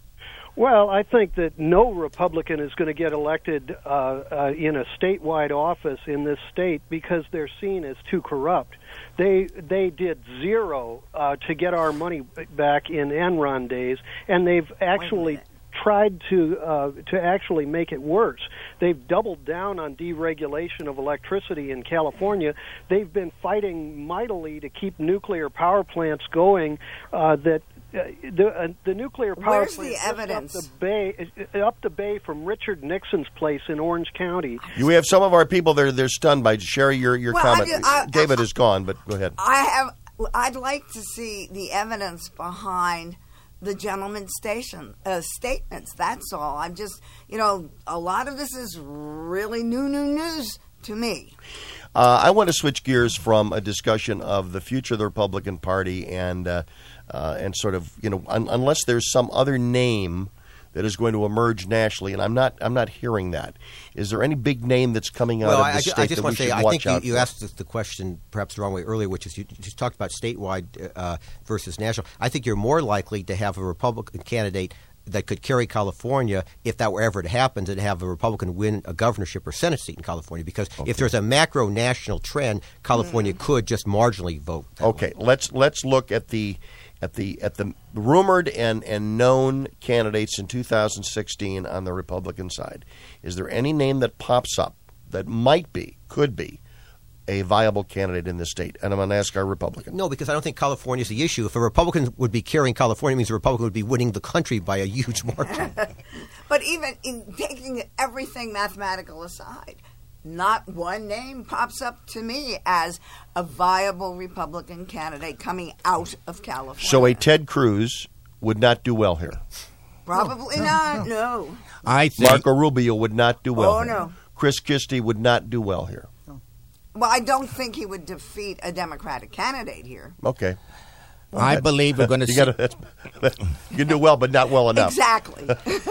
Well, I think that no Republican is going to get elected uh, uh, in a statewide office in this state because they're seen as too corrupt. They they did zero uh, to get our money back in Enron days, and they've actually tried to uh, to actually make it worse. They've doubled down on deregulation of electricity in California. They've been fighting mightily to keep nuclear power plants going uh, that Uh, the uh, the nuclear power Where's plant the evidence? up the bay uh, up the bay from Richard Nixon's place in Orange County. You have some of our people they're they're stunned by Sherry your your Well, comment. I do- I- David I- is gone, but go ahead. I have. I'd like to see the evidence behind the gentleman's station uh, statements. That's all. I'm just, you know, a lot of this is really new, new news to me. Uh, I want to switch gears from a discussion of the future of the Republican Party and uh, uh, and sort of, you know, un- unless there's some other name that is going to emerge nationally, and I'm not I'm not hearing that. Is there any big name that's coming out well, of I, the I, state I just that want we to say, should I watch think you, out you for? asked the, the question perhaps the wrong way earlier, which is you just talked about statewide uh, versus national. I think you're more likely to have a Republican candidate that could carry California if that were ever to happen, to have a Republican win a governorship or Senate seat in California. Because okay. if there's a macro national trend, California mm. could just marginally vote. Okay, way. let's let's look at the at the at the rumored and, and known candidates in two thousand sixteen on the Republican side. Is there any name that pops up that might be, could be, a viable candidate in the state? And I'm going to ask our Republican. No, because I don't think California is the issue. If a Republican would be carrying California, it means a Republican would be winning the country by a huge margin. But even in taking everything mathematical aside, not one name pops up to me as a viable Republican candidate coming out of California. So a Ted Cruz would not do well here. Probably no, not, no. no. I think Marco Rubio would not do well Oh, here. no. Chris Christie would not do well here. Well, I don't think he would defeat a Democratic candidate here. Okay. I believe we're going to you see. Gotta, that's, that, you can do well, but not well enough. Exactly.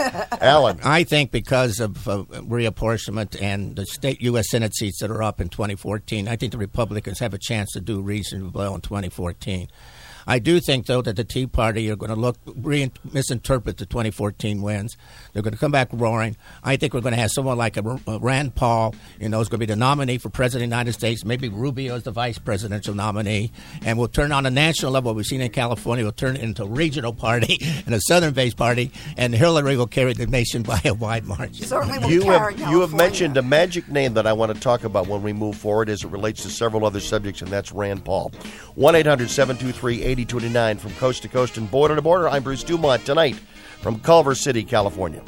Alan. I think because of uh, reapportionment and the state U S Senate seats that are up in twenty fourteen, I think the Republicans have a chance to do reasonably well in twenty fourteen. I do think, though, that the Tea Party are going to look re- misinterpret the twenty fourteen wins. They're going to come back roaring. I think we're going to have someone like a, a Rand Paul, you know, is going to be the nominee for President of the United States. Maybe Rubio is the vice presidential nominee. And we'll turn on a national level, what we've seen in California, we'll turn it into a regional party and a southern-based party, and Hillary will carry the nation by a wide margin. Certainly will You carry have, California. you have mentioned a magic name that I want to talk about when we move forward as it relates to several other subjects, and that's Rand Paul. one eight hundred seven two three eight zero two nine from coast to coast and border to border. I'm Bruce Dumont tonight from Culver City, California.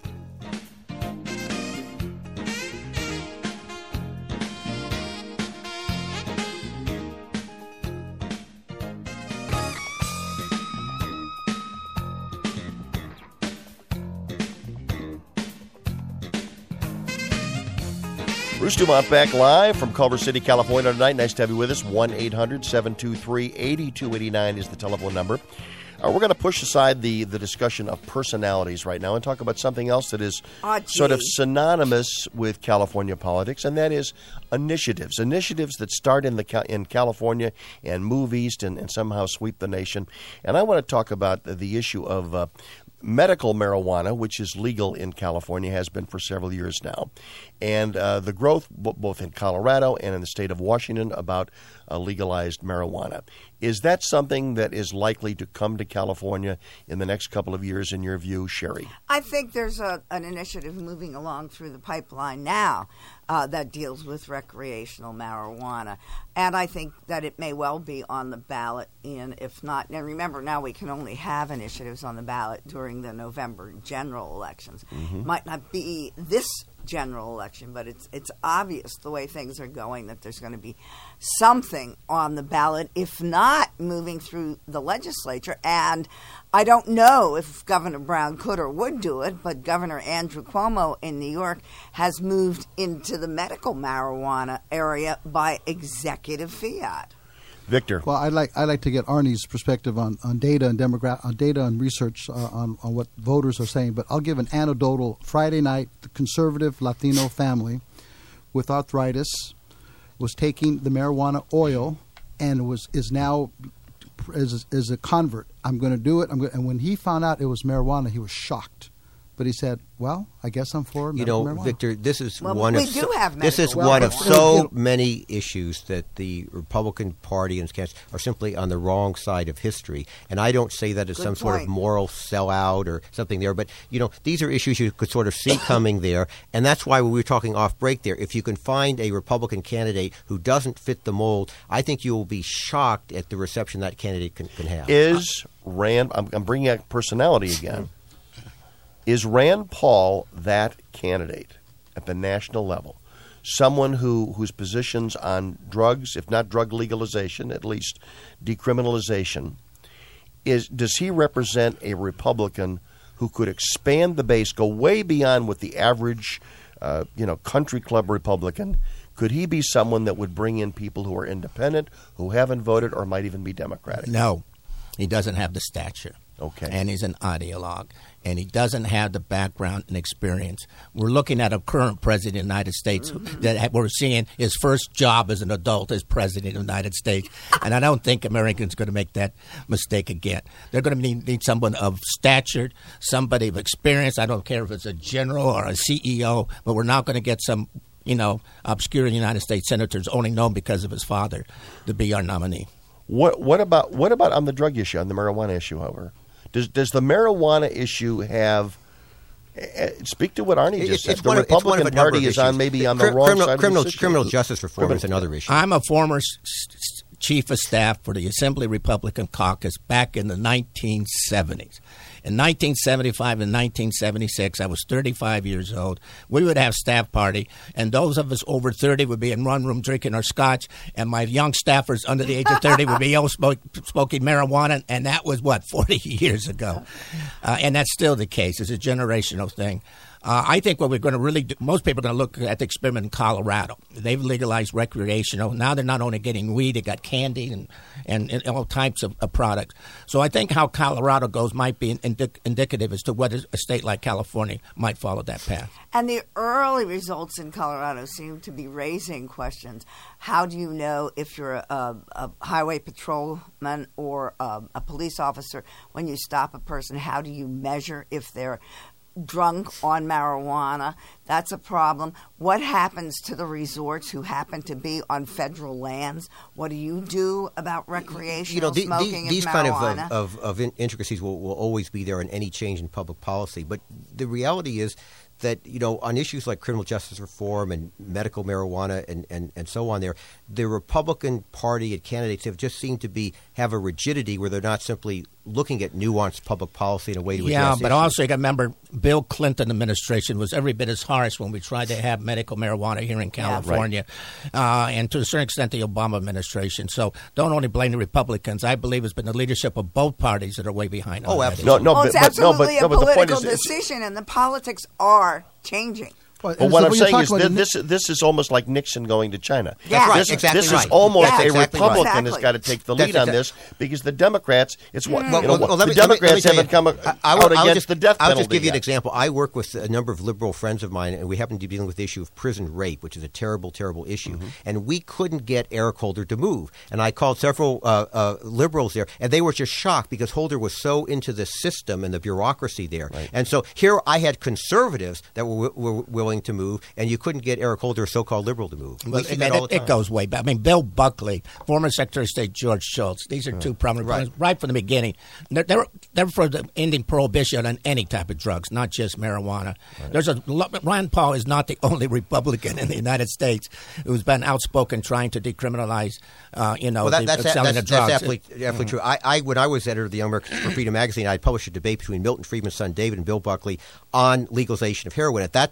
Bruce Dumont back live from Culver City, California tonight. Nice to have you with us. one eight hundred seven two three eight two eight nine is the telephone number. Uh, we're going to push aside the, the discussion of personalities right now and talk about something else that is Oh, sort of gee. synonymous with California politics, and that is initiatives. Initiatives that start in the Ca- in California and move east and, and somehow sweep the nation. And I want to talk about the, the issue of uh, medical marijuana, which is legal in California, has been for several years now, and uh, the growth b- both in Colorado and in the state of Washington about uh, legalized marijuana. Is that something that is likely to come to California in the next couple of years, in your view, Sherry? I think there's a, an initiative moving along through the pipeline now uh, that deals with recreational marijuana. And I think that it may well be on the ballot in, if not, now remember, now we can only have initiatives on the ballot during the November general elections. Mm-hmm. Might not be this general election, but it's it's obvious the way things are going that there's going to be something on the ballot, if not moving through the legislature. And I don't know if Governor Brown could or would do it, but Governor Andrew Cuomo in New York has moved into the medical marijuana area by executive fiat. Victor. Well, I'd like I'd like to get Arnie's perspective on, on data and demogra- on data and research uh, on on what voters are saying. But I'll give an anecdotal. Friday night, the conservative Latino family with arthritis was taking the marijuana oil and was is now is is a convert. I'm going to do it. I'm going and when he found out it was marijuana, he was shocked. But he said, "Well, I guess I'm for you know, marijuana." Victor. This is well, one we of do so, have this is medical one of marijuana. so many issues that the Republican Party and candidates are simply on the wrong side of history. And I don't say that as Good some sort of point. moral sellout or something there, but you know, these are issues you could sort of see coming there, and that's why we were talking off break there. If you can find a Republican candidate who doesn't fit the mold, I think you will be shocked at the reception that candidate can, can have. Is Rand? I'm, I'm bringing out personality again. Is Rand Paul that candidate at the national level? Someone who whose positions on drugs, if not drug legalization, at least decriminalization, is does he represent a Republican who could expand the base, go way beyond what the average, uh, you know, country club Republican? Could he be someone that would bring in people who are independent, who haven't voted, or might even be Democratic? No, he doesn't have the stature. Okay. And he's an ideologue. And he doesn't have the background and experience. We're looking at a current president of the United States mm-hmm. that we're seeing his first job as an adult as president of the United States. And I don't think Americans are going to make that mistake again. They're going to need, need someone of stature, somebody of experience. I don't care if it's a general or a C E O, but we're not going to get some, you know, obscure United States senators only known because of his father to be our nominee. What what about what about on the drug issue, on the marijuana issue, however? Does does the marijuana issue have? Uh, speak to what Arnie just it's, said. it's The of, Republican Party is on maybe on the Crim, wrong criminal, side criminal, of this issue. Criminal justice reform criminal, is another issue. I'm a former s- s- chief of staff for the Assembly Republican Caucus back in the nineteen seventies. In nineteen seventy-five and nineteen seventy-six, I was thirty-five years old. We would have staff party, and those of us over thirty would be in one room drinking our scotch, and my young staffers under the age of thirty would be all smoke, smoking marijuana, and that was, what, forty years ago. Uh, and that's still the case. It's a generational thing. Uh, I think what we're going to really do, most people are going to look at the experiment in Colorado. They've legalized recreational. Now they're not only getting weed, they got candy and, and, and all types of, of products. So I think how Colorado goes might be indic- indicative as to whether a state like California might follow that path. And the early results in Colorado seem to be raising questions. How do you know if you're a, a highway patrolman or a, a police officer when you stop a person? How do you measure if they're drunk on marijuana? That's a problem. What happens to the resorts who happen to be on federal lands? What do you do about recreational you know, the, smoking the, these and kind marijuana? of, of, of intricacies will, will always be there in any change in public policy. But the reality is that, you know, on issues like criminal justice reform and medical marijuana and, and, and so on there, the Republican Party and candidates have just seemed to be have a rigidity where they're not simply looking at nuanced public policy in a way to yeah, address but issues. also you got to remember Bill Clinton administration was every bit as harsh when we tried to have medical marijuana here in California, yeah, uh, and to a certain extent the Obama administration. So don't only blame the Republicans. I believe it's been the leadership of both parties that are way behind. Oh, on that absolutely. No, no, oh, but, it's but, no, absolutely but, no, a but the point political is, it's- decision, and the politics are changing. Well, But so what I'm when you're saying is talking that about this this is almost like Nixon going to China. That's right, This, exactly this right. is almost That's a exactly right. Republican has Exactly. got to take the That's lead on exact- this because the Democrats, it's what Well, you know, well, well, let the me- let me- let me Democrats tell you, haven't come I- I will- out I'll against just- the death I'll penalty. just give you an yet. example. I work with a number of liberal friends of mine, and we happen to be dealing with the issue of prison rape, which is a terrible, terrible issue. Mm-hmm. And we couldn't get Eric Holder to move. And I called several uh, uh, liberals there, and they were just shocked because Holder was so into the system and the bureaucracy there. Right. And so here I had conservatives that were, were willing to move, and you couldn't get Eric Holder, a so-called liberal, to move. We Well, see it, that all the it, time. it goes way back. I mean, Bill Buckley, former Secretary of State George Shultz. These are two prominent Right. right. right from the beginning. They're, they're, they're for the ending prohibition on any type of drugs, not just marijuana. Right. There's a Rand Paul is not the only Republican in the United States who's been outspoken trying to decriminalize, uh, you know, Well, that, the, that's, the selling that's, of drugs. that's absolutely, absolutely true. I, I, when I was editor of the Young Americans for Freedom magazine, I published a debate between Milton Friedman's son David and Bill Buckley on legalization of heroin. At that time, Bill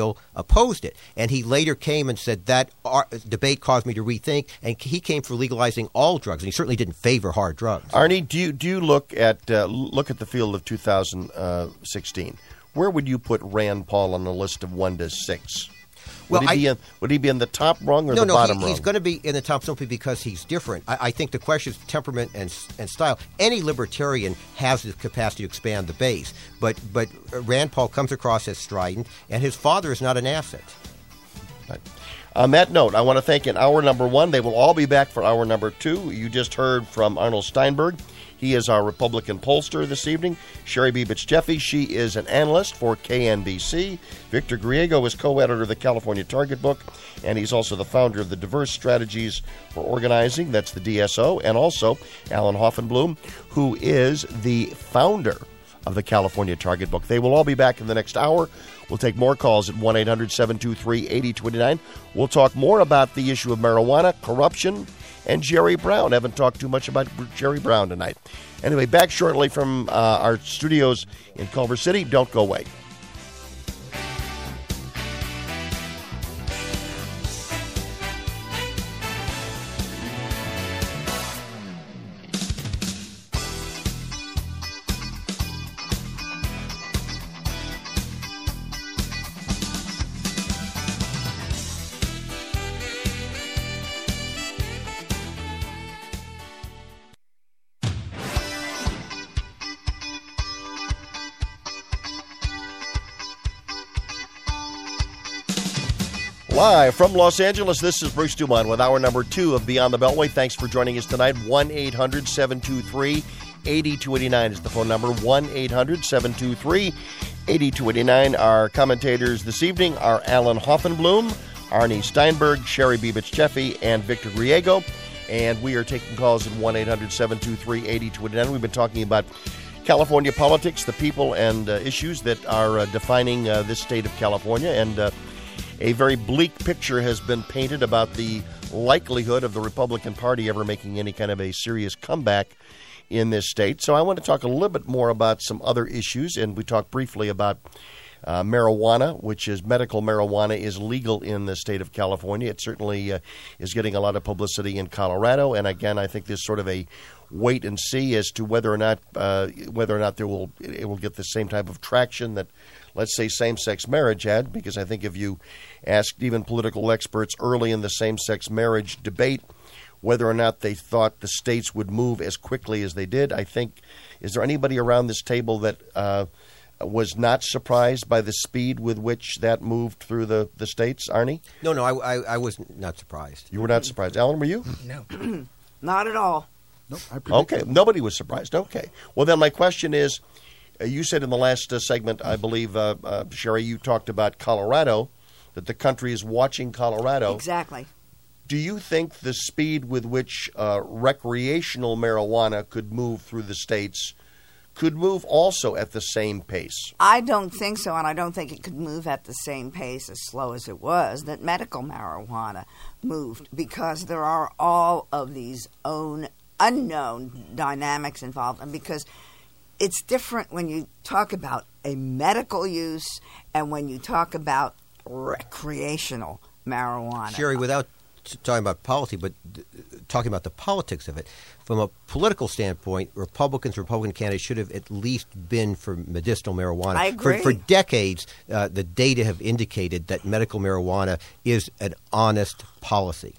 still opposed it. And he later came and said that our debate caused me to rethink, and he came for legalizing all drugs, and he certainly didn't favor hard drugs. Arnie, do you do you look at uh, look at the field of two thousand sixteen? Where would you put Rand Paul on the list of one to six? Would, Well, he, be I- in, would he be in the top rung or No, the no, bottom he, rung? he's going to be in the top simply because he's different. I, I think the question is temperament and and style. Any libertarian has the capacity to expand the base, but but Rand Paul comes across as strident, and his father is not an asset. Right. On that note, I want to thank in hour number one. They will all be back for hour number two. You just heard from Arnold Steinberg. He is our Republican pollster this evening. Sherry Bibich Jeffy, she is an analyst for K N B C. Victor Griego is co-editor of the California Target Book, and he's also the founder of the Diverse Strategies for Organizing, that's the D S O, and also Alan Hoffenblum, who is the founder of the California Target Book. They will all be back in the next hour. We'll take more calls at one eight hundred seven two three eight zero two nine. We'll talk more about the issue of marijuana, corruption, and Jerry Brown. Haven't talked too much about Jerry Brown tonight. Anyway, back shortly from uh, our studios in Culver City. Don't go away. Live from Los Angeles, this is Bruce Dumont with hour number two of Beyond the Beltway. Thanks for joining us tonight. one eight hundred seven two three eight two eight nine is the phone number. one eight hundred seven two three eight two eight nine. Our commentators this evening are Alan Hoffenblum, Arnie Steinberg, Sherry Bibich Jeffy, and Victor Griego. And we are taking calls at one eight hundred seven two three eight two eight nine. We've been talking about California politics, the people and uh, issues that are uh, defining uh, this state of California. And uh, a very bleak picture has been painted about the likelihood of the Republican Party ever making any kind of a serious comeback in this state. So I want to talk a little bit more about some other issues, and we talked briefly about uh, marijuana, which is medical marijuana is legal in the state of California. It certainly uh, is getting a lot of publicity in Colorado, and again, I think there's sort of a wait and see as to whether or not uh, whether or not there will it will get the same type of traction that, let's say, same-sex marriage had, because I think if you asked even political experts early in the same-sex marriage debate whether or not they thought the states would move as quickly as they did, I think, is there anybody around this table that uh, was not surprised by the speed with which that moved through the, the states? Arnie? No, no, I, I, I was not surprised. You were not surprised. Alan, were you? No. Not at all. Nope, I predicted Okay, it. nobody was surprised. Okay. Well, then my question is, uh, you said in the last uh, segment, I believe, uh, uh, Sherry, you talked about Colorado, that the country is watching Colorado. Exactly. Do you think the speed with which uh, recreational marijuana could move through the states could move also at the same pace? I don't think so, and I don't think it could move at the same pace as slow as it was that medical marijuana moved, because there are all of these own unknown dynamics involved, and because it's different when you talk about a medical use and when you talk about recreational marijuana. Sherry, without t- talking about policy, but th- talking about the politics of it, from a political standpoint, Republicans, Republican candidates should have at least been for medicinal marijuana. I agree. For, for decades, uh, the data have indicated that medical marijuana is an honest policy.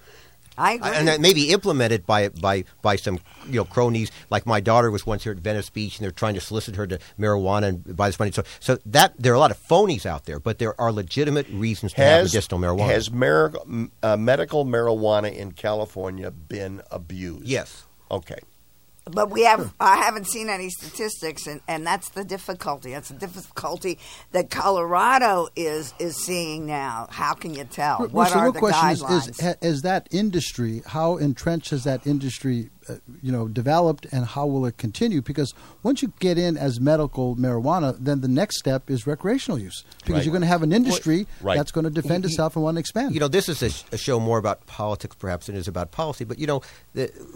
I agree. And that may be implemented by by by some you know cronies. Like my daughter was once here at Venice Beach, and they're trying to solicit her to marijuana and buy this money. So so that there are a lot of phonies out there, but there are legitimate reasons to have medicinal marijuana. Has mar- uh, medical marijuana in California been abused? Yes. Okay. But we have, I haven't seen any statistics, and, and that's the difficulty. That's the difficulty that Colorado is is seeing now. How can you tell? Bruce, What the are real the question is, guidelines? is, ha- is that industry, how entrenched has that industry uh, you know, developed, and how will it continue? Because once you get in as medical marijuana, then the next step is recreational use, because Right. you're going to have an industry Right. that's going to defend itself and want to expand. You know, this is a, sh- a show more about politics, perhaps, than it is about policy. But, you know, the,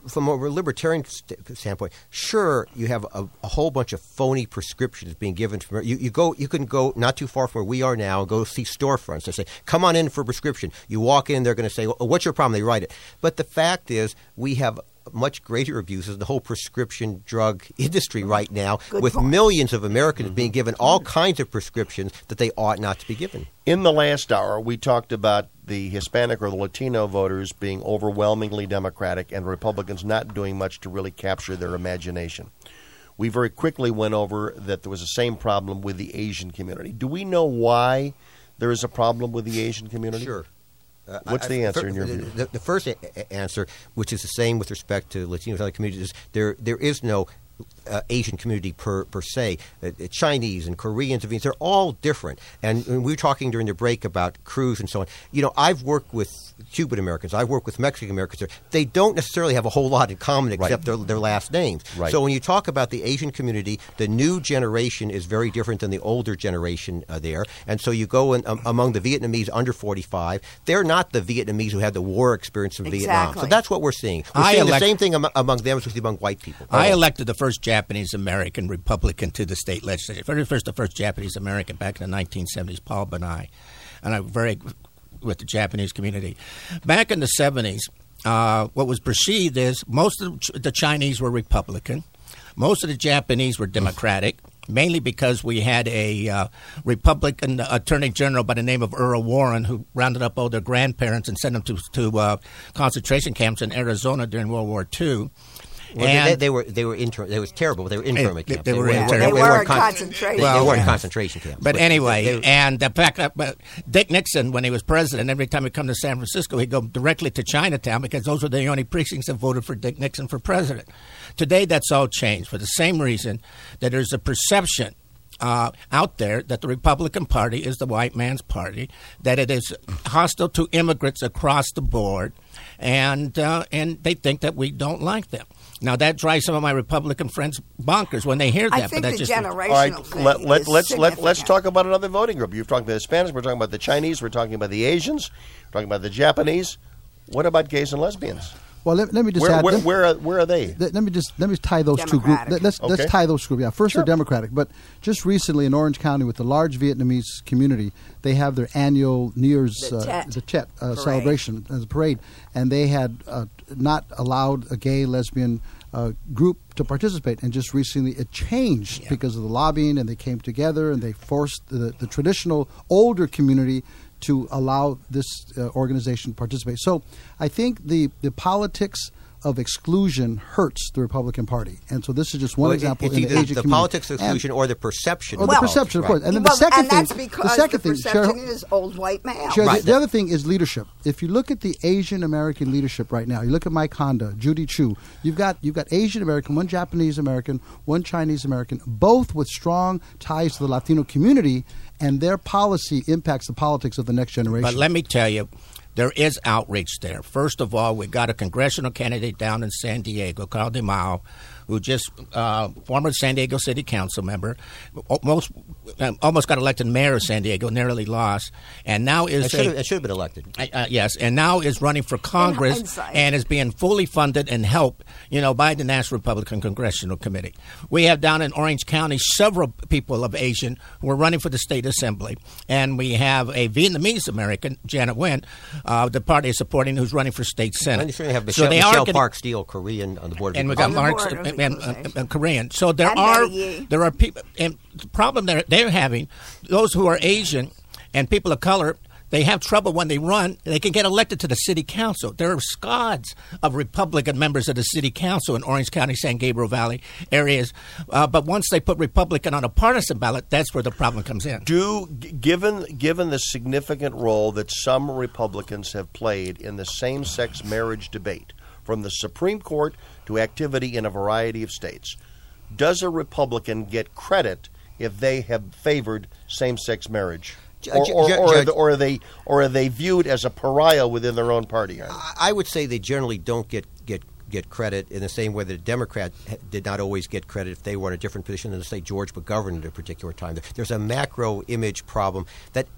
from a libertarian st- standpoint, sure, you have a, a whole bunch of phony prescriptions being given. From, you, you go, you can go not too far from where we are now and go see storefronts. They say, "Come on in for a prescription." You walk in, they're going to say, well, "What's your problem?" They write it. But the fact is, we have much greater abuses, the whole prescription drug industry right now, Good with point. millions of Americans mm-hmm. being given all kinds of prescriptions that they ought not to be given. In the last hour, we talked about the Hispanic or the Latino voters being overwhelmingly Democratic and Republicans not doing much to really capture their imagination. We very quickly went over that there was the same problem with the Asian community. Do we know why there is a problem with the Asian community? Sure. Uh, What's I, the I, answer for, in your the, view? The, the first a- answer, which is the same with respect to Latinos and other communities, is there there is no uh, Asian community per per se. Uh, Chinese and Koreans, Vietnamese, they're all different. And, and we were talking during the break about Cruz and so on. You know, I've worked with Cuban Americans. I've worked with Mexican Americans. They don't necessarily have a whole lot in common except right. their, their last names. Right. So when you talk about the Asian community, the new generation is very different than the older generation uh, there. And so you go in, um, among the Vietnamese under forty-five, they're not the Vietnamese who had the war experience in Exactly. Vietnam. So that's what we're seeing. We're I seeing elect- the same thing am- among them as we see among white people. I elected the first Japanese American Republican to the state legislature. First, first the first Japanese American back in the nineteen seventies, Paul Benai. And I'm very with the Japanese community. Back in the seventies, uh, what was perceived is most of the Chinese were Republican. Most of the Japanese were Democratic, mainly because we had a uh, Republican Attorney General by the name of Earl Warren who rounded up all their grandparents and sent them to, to uh, concentration camps in Arizona during World War Two. Well, and they, they were they were inter- They was terrible. But they were internment They- camps. they were weren't- internment- They they were weren't in con- concentration Well, they weren't camps. concentration camps. But anyway, they- and the fact that but Dick Nixon, when he was president, every time he'd come to San Francisco, he'd go directly to Chinatown because those were the only precincts that voted for Dick Nixon for president. Today, that's all changed for the same reason that there's a perception uh, out there that the Republican Party is the white man's party, that it is hostile to immigrants across the board, and uh, and they think that we don't like them. Now, that drives some of my Republican friends bonkers when they hear that. I think but that's the just generational All right, thing let, let, is let's let, let's significant. talk about another voting group. You've talked about the Hispanics, we're talking about the Chinese, we're talking about the Asians, we're talking about the Japanese. What about gays and lesbians? Well, let, let me just Where, add. where, let, where, are, where are they? let, let me just let me tie those two groups. Democratic. Let, let's Okay. let's tie those groups. Yeah, first Sure. they're Democratic, but just recently in Orange County, with the large Vietnamese community, they have their annual New Year's The uh, Tet the Tet uh, parade. celebration as a parade, and they had uh, not allowed a gay lesbian uh, group to participate. And just recently, it changed Yeah. because of the lobbying, and they came together and they forced the, the traditional older community to allow this uh, organization to participate. So I think the the politics of exclusion hurts the Republican Party, and so this is just one Well, example it's in either the Asian the community. politics of exclusion And- or the perception. or of the politics, perception, of course. right. And then Well, the second and thing, that's because the second the thing, perception Cheryl- is old white male. Cheryl, Right. the, the other thing is leadership. If you look at the Asian American leadership right now, you look at Mike Honda, Judy Chu. You've got you've got Asian American, one Japanese American, one Chinese American, both with strong ties to the Latino community, and their policy impacts the politics of the next generation. But let me tell you, there is outreach there. First of all, we got a congressional candidate down in San Diego, Carl DeMao, who just uh, former San Diego City Council member, almost um, almost got elected mayor of San Diego, narrowly lost, and now It is should, have, a, it should have been elected. uh, uh, yes, and now is running for Congress hindsight. and is being fully funded and helped, you know, by the National Republican Congressional Committee. We have down in Orange County several people of Asian who are running for the state assembly, and we have a Vietnamese American, Janet Nguyen, uh, the party is supporting, who's running for state senate. And you certainly have So Michelle, they are Michelle getting- Park Steele, Korean, on the board of and we Equalization. got On the Marx board of and, and, equalization. and Korean. So there And are Betty Yee. there are people, and the problem they're they're having, those who are Asian and people of color, they have trouble when they run. They can get elected to the city council. There are squads of Republican members of the city council in Orange County, San Gabriel Valley areas, uh, but once they put Republican on a partisan ballot, that's where the problem comes in. Do g- given given the significant role that some Republicans have played in the same-sex marriage debate, from the Supreme Court to activity in a variety of states, does a Republican get credit if they have favored same-sex marriage, Ju- or, ju- or, ju- or, are Judge- they, or are they or are they viewed as a pariah within their own party? Arnie? I would say they generally don't get, get get credit in the same way that a Democrat ha- did not always get credit if they were in a different position than, say, George McGovern at a particular time. There's a macro image problem that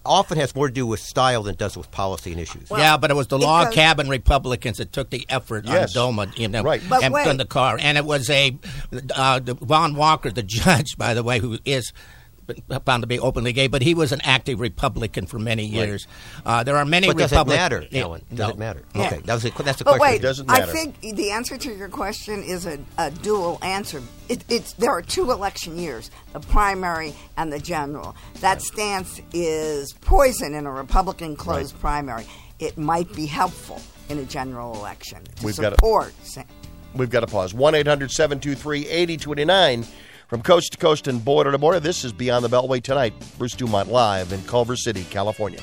often has more to do with style than it does with policy and issues. Well, yeah, but it was the log because- cabin Republicans that took the effort Yes. on DOMA, you know, Right. But and wait. put in the car. And it was a uh, the Von Walker, the judge, by the way, who is found to be openly gay, but he was an active Republican for many years. Uh, there are many But does it Republic- matter, Yeah, Ellen? Does no. it matter? Yeah. Okay, that was a, that's the But question. wait, doesn't I matter. think the answer to your question is a, a dual answer. It, it's there are two election years: the primary and the general. That stance is poison in a Republican closed Right. primary. It might be helpful in a general election to We've got to- support. sa- We've got to pause. one eight hundred seven two three eight zero two nine. From coast to coast and border to border, this is Beyond the Beltway tonight. Bruce Dumont live in Culver City, California.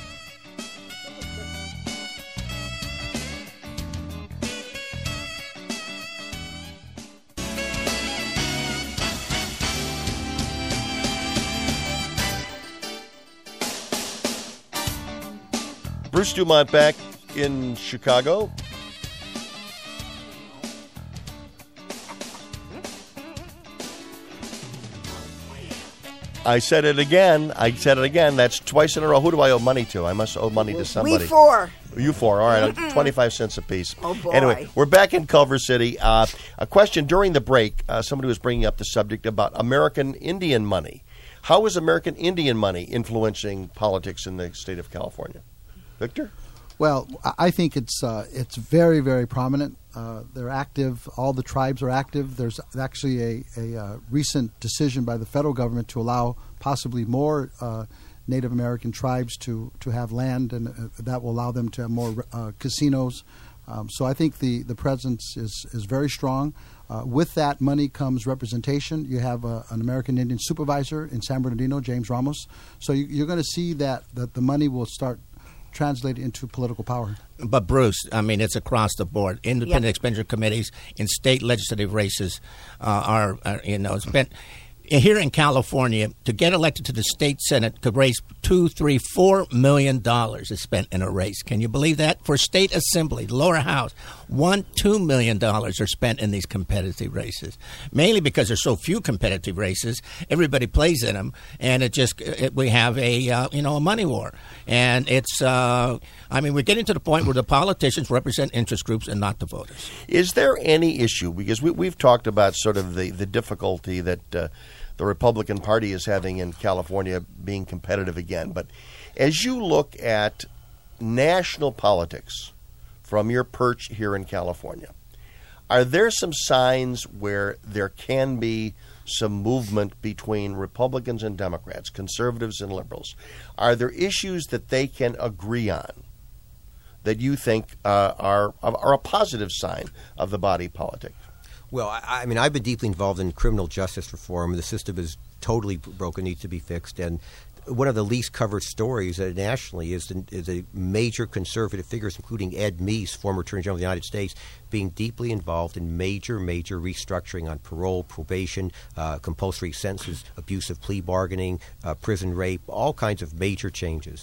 Bruce Dumont back in Chicago. I said it again. I said it again. That's twice in a row. Who do I owe money to? I must owe money to somebody. We four. You four. All right. twenty-five cents apiece. Oh, boy. Anyway, we're back in Culver City. Uh, a question during the break. Uh, somebody was bringing up the subject about American Indian money. How is American Indian money influencing politics in the state of California? Victor? Well, I- I think it's uh, it's very, very prominent. Uh, they're active. All the tribes are active. There's actually a, a uh, recent decision by the federal government to allow possibly more uh, Native American tribes to, to have land, and uh, that will allow them to have more uh, casinos. Um, so I think the, the presence is, is very strong. Uh, with that money comes representation. You have uh, an American Indian supervisor in San Bernardino, James Ramos. So you, you're going to see that, that the money will start translated into political power. But Bruce, I mean, it's across the board. Independent Yep. expenditure committees in state legislative races uh, are, are, you know, spent here in California to get elected to the state senate could raise two, three, four million dollars is spent in a race. Can you believe that? For state assembly, lower house, one, two million dollars are spent in these competitive races. Mainly because there's so few competitive races, everybody plays in them, and it just it, we have a uh, you know a money war, and it's uh, I mean we're getting to the point where the politicians represent interest groups and not the voters. Is there any issue, because we, we've talked about sort of the, the difficulty that uh, the Republican Party is having in California being competitive again, but as you look at national politics from your perch here in California, are there some signs where there can be some movement between Republicans and Democrats, conservatives and liberals? Are there issues that they can agree on that you think uh, are are a positive sign of the body politic? Well, I, I mean, I've been deeply involved in criminal justice reform. The system is totally broken, needs to be fixed. And one of the least covered stories uh, nationally is the, is a major conservative figures, including Ed Meese, former Attorney General of the United States, being deeply involved in major, major restructuring on parole, probation, uh, compulsory sentences, abusive plea bargaining, uh, prison rape, all kinds of major changes.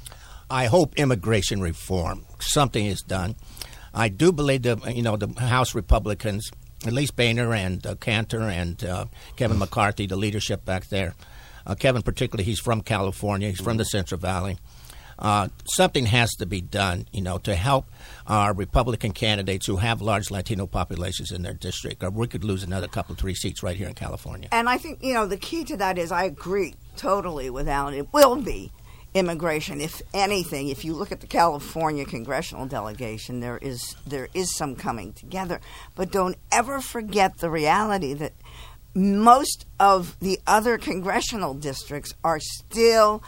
I hope immigration reform, something is done. I do believe the you know the House Republicans, at least Boehner and uh, Cantor and uh, Kevin McCarthy, the leadership back there. Uh, Kevin, particularly, he's from California. He's from the Central Valley. Uh, something has to be done, you know, to help our Republican candidates who have large Latino populations in their district, or we could lose another couple, three seats right here in California. And I think, you know, the key to that is I agree totally with Alan. It will be immigration. If anything, if you look at the California congressional delegation, there is there is some coming together. But don't ever forget the reality that most of the other congressional districts are still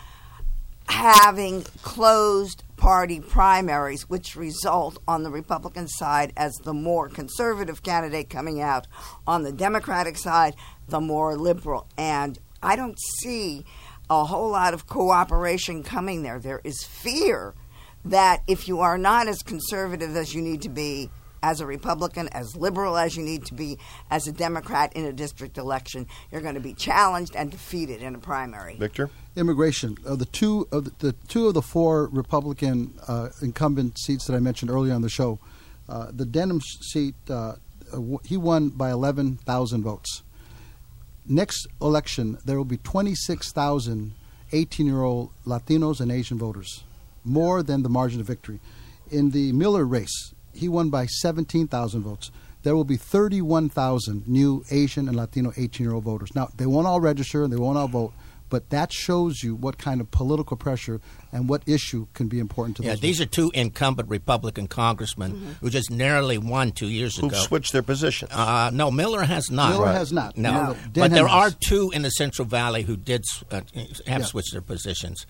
having closed party primaries, which result on the Republican side as the more conservative candidate coming out, on the Democratic side, the more liberal. And I don't see a whole lot of cooperation coming there. There is fear that if you are not as conservative as you need to be as a Republican, as liberal as you need to be as a Democrat in a district election, you're going to be challenged and defeated in a primary. Victor? Immigration. Uh, the two of the, the two of the four Republican uh, incumbent seats that I mentioned earlier on the show, uh, the Denham seat, uh, uh, he won by eleven thousand votes. Next election, there will be twenty-six thousand eighteen-year-old Latinos and Asian voters, more than the margin of victory. In the Miller race, he won by seventeen thousand votes. There will be thirty-one thousand new Asian and Latino eighteen-year-old voters. Now, they won't all register and they won't all vote, but that shows you what kind of political pressure and what issue can be important to yeah, those these voters. are two incumbent Republican congressmen mm-hmm. who just narrowly won two years Who've ago. Who've switched their positions. Uh, no, Miller has not. Miller right. has not. No, no but there has. are two in the Central Valley who did uh, have yeah. switched their positions.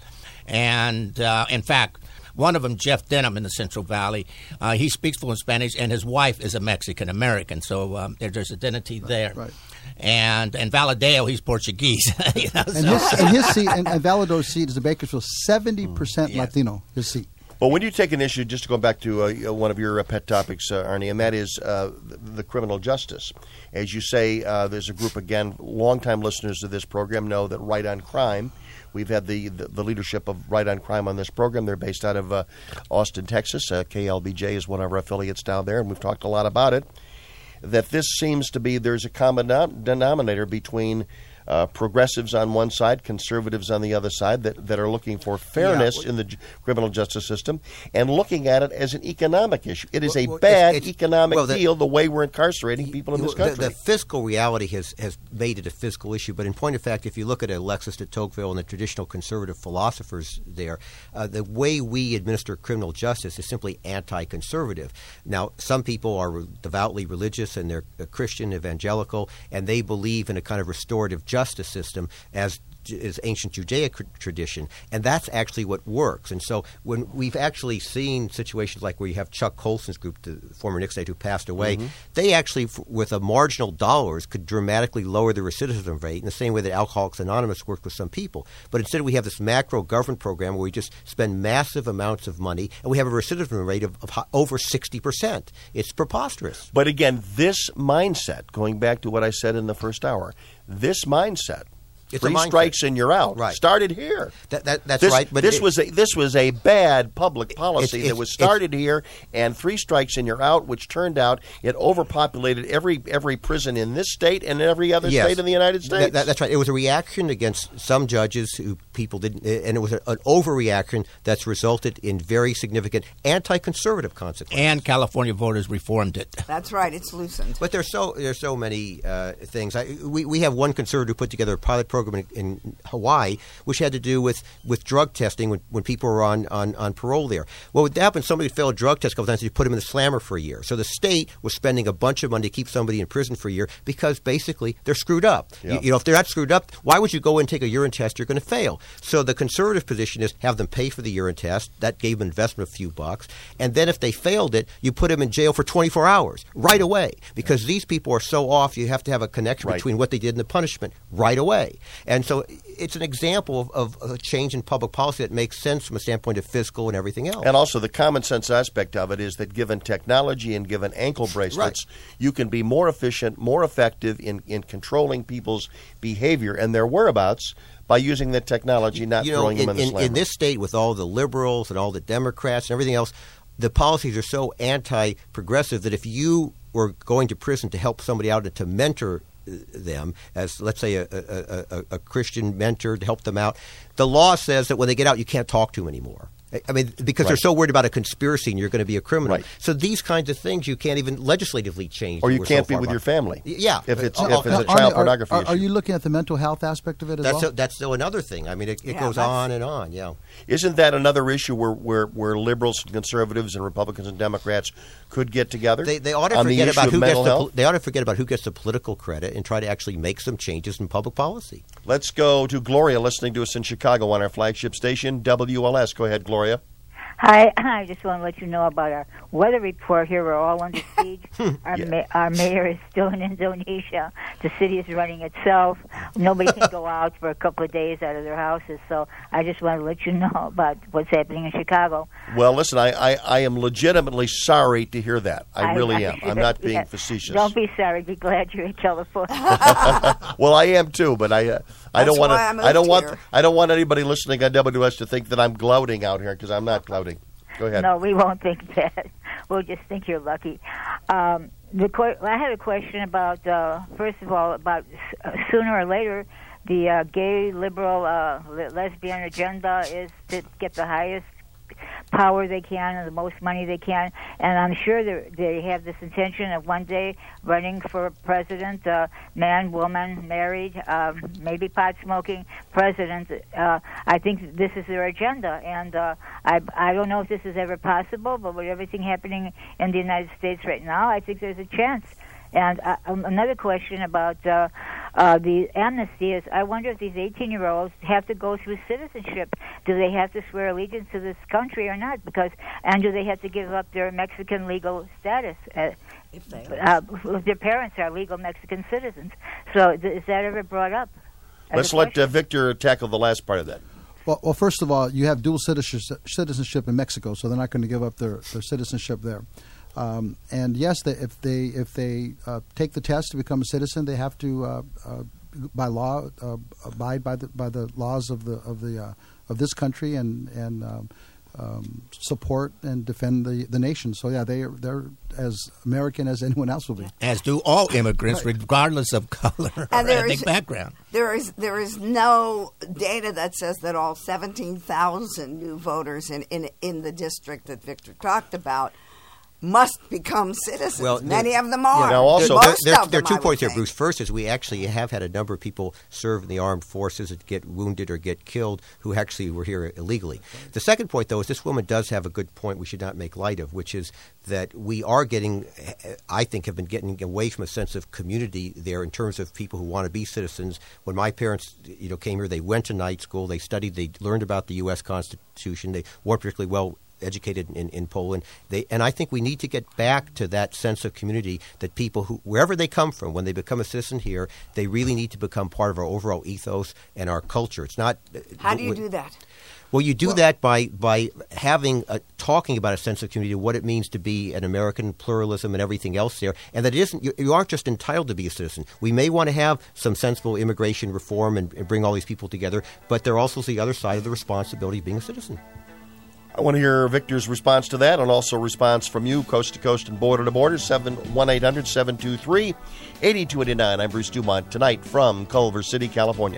And, uh, in fact, one of them, Jeff Denham in the Central Valley, uh, he speaks fluent Spanish, and his wife is a Mexican-American, so um, there, there's identity there. Right. And and Valadeo, he's Portuguese. you know, And so. his, and his seat, and, and Valado's seat is in Bakersfield, seventy percent Yes. Latino, his seat. Well, when you take an issue, just to go back to uh, one of your uh, pet topics, uh, Arnie, and that is uh, the, the criminal justice. As you say, uh, there's a group, again, longtime listeners of this program know that Right on Crime, we've had the, the, the leadership of Right on Crime on this program. They're based out of uh, Austin, Texas. Uh, K L B J is one of our affiliates down there, and we've talked a lot about it. That this seems to be, there's a common denominator between uh, progressives on one side, conservatives on the other side, that, that are looking for fairness Yeah. in the j- criminal justice system and looking at it as an economic issue. It is Well, a well, bad it's- it's- economic well, the- deal, the way we're incarcerating people in this The- country. The, fiscal reality has, has made it a fiscal issue, but in point of fact, if you look at Alexis de Tocqueville and the traditional conservative philosophers there, uh, the way we administer criminal justice is simply anti-conservative. Now, some people are re- devoutly religious and they're uh, Christian, evangelical, and they believe in a kind of restorative justice system as is ancient Judaic tradition, and that's actually what works. And so when we've actually seen situations like where you have Chuck Colson's group, the former Nixonite who passed away, mm-hmm. they actually, f- with a marginal dollars, could dramatically lower the recidivism rate in the same way that Alcoholics Anonymous worked with some people. But instead we have this macro government program where we just spend massive amounts of money, and we have a recidivism rate of, of over sixty percent. It's preposterous. But again, this mindset, going back to what I said in the first hour, this mindset, It's a three mindset. strikes and you're out, Right. started here. That, that, that's this, right. But this it, was a this was a bad public policy it's- that was it's- started here, and three strikes and you're out, which turned out it overpopulated every every prison in this state and every other Yes. state in the United States. That, that, that's right. It was a reaction against some judges who people didn't, and it was a, an overreaction that's resulted in very significant anti-conservative consequences. And California voters reformed it. That's right. It's loosened. But there's so there's so many uh, things. I, we we have one conservative who put together a pilot program in, in Hawaii, which had to do with, with drug testing when, when people were on, on, on parole there. What would happen? Somebody would fail a drug test a couple times, you put them in the slammer for a year. So the state was spending a bunch of money to keep somebody in prison for a year because basically they're screwed up. Yeah. You, you know, if they're not screwed up, why would you go and take a urine test? You're going to fail. So the conservative position is have them pay for the urine test. That gave them investment of a few bucks. And then if they failed it, you put them in jail for twenty-four hours right away because these people are so off. You have to have a connection Right. between what they did and the punishment right away. And so it's an example of, of a change in public policy that makes sense from a standpoint of fiscal and everything else. And also the common sense aspect of it is that given technology and given ankle bracelets, Right. you can be more efficient, more effective in, in controlling people's behavior and their whereabouts by using the technology, not you know, throwing in, them in the in, slammer. in this state with all the liberals and all the Democrats and everything else, the policies are so anti-progressive that if you were going to prison to help somebody out and to mentor them as, let's say, a, a, a, a Christian mentor to help them out, the law says that when they get out, you can't talk to them anymore. I mean, because Right. they're so worried about a conspiracy and you're going to be a criminal. Right. So these kinds of things you can't even legislatively change. or you We're can't so be far with your behind. family. Yeah. If it's, Uh, if it's uh, a child Arnie, pornography are, issue. are you looking at the mental health aspect of it as That's, well? a, that's still another thing. I mean, it, it Yeah, goes that's- on and on, yeah. Isn't that another issue where, where, where liberals and conservatives and Republicans and Democrats could get together? They, they ought to on the forget issue about of who gets mental the, health? pol- they ought to forget about who gets the political credit and try to actually make some changes in public policy. Let's go to Gloria listening to us in Chicago on our flagship station, W L S. Go ahead, Gloria. Hi, I just want to let you know about our weather report here. We're all under siege. Our, Yeah. ma- our mayor is still in Indonesia. The city is running itself. Nobody can go out for a couple of days out of their houses. So I just want to let you know about what's happening in Chicago. Well, listen, I, I, I am legitimately sorry to hear that. I, I- really I- am. I'm not being yeah. facetious. Don't be sorry. Be glad you're in California. Well, I am too, but I uh, I don't That's want to. why I moved I don't want. here. I don't want anybody listening on W S to think that I'm gloating out here because I'm not gloating. Go ahead. No, we won't think that. We'll just think you're lucky. Um, the que- I had a question about, uh, first of all, about uh, sooner or later, the uh, gay, liberal, uh, lesbian agenda is to get the highest power they can and the most money they can, and I'm sure they have this intention of one day running for president, uh, man, woman, married, um, maybe pot-smoking president. Uh, I think this is their agenda, and uh, I, I don't know if this is ever possible, but with everything happening in the United States right now, I think there's a chance. And uh, another question about uh, uh, the amnesty is, I wonder if these eighteen-year-olds have to go through citizenship. Do they have to swear allegiance to this country or not? Because and do they have to give up their Mexican legal status? Uh, if, they uh, if their parents are legal Mexican citizens. So th- is that ever brought up? Let's let uh, Victor tackle the last part of that. Well, well, first of all, you have dual citizenship, citizenship in Mexico, so they're not going to give up their, their citizenship there. Um, and yes, they, if they if they uh, take the test to become a citizen, they have to, uh, uh, by law, uh, abide by the by the laws of the of the uh, of this country and and um, um, support and defend the, the nation. So yeah, they are, they're as American as anyone else will be. As do all immigrants, right, regardless of color or ethnic is, background. There is there is no data that says that all seventeen thousand new voters in, in in the district that Victor talked about must become citizens. Well, many of them are. Yeah, now also, there, Most there, of there them, are two I would points here, think. Bruce. First is we actually have had a number of people serve in the armed forces and get wounded or get killed who actually were here illegally. The second point, though, is this woman does have a good point we should not make light of, which is that we are getting, I think, have been getting away from a sense of community there in terms of people who want to be citizens. When my parents, you know, came here, they went to night school, they studied, they learned about the U S Constitution, they weren't particularly well educated in, in Poland. They, and I think we need to get back to that sense of community that people who, wherever they come from, when they become a citizen here, they really need to become part of our overall ethos and our culture. It's not. How do you do that? Well, you do well, that by by having a, talking about a sense of community, what it means to be an American, pluralism, and everything else there, and that it isn't. You, you aren't just entitled to be a citizen. We may want to have some sensible immigration reform and, and bring all these people together, but there also is the other side of the responsibility of being a citizen. I want to hear Victor's response to that and also response from you, coast to coast and border to border, one eight hundred seven two three eight two eight nine. I'm Bruce Dumont, tonight from Culver City, California.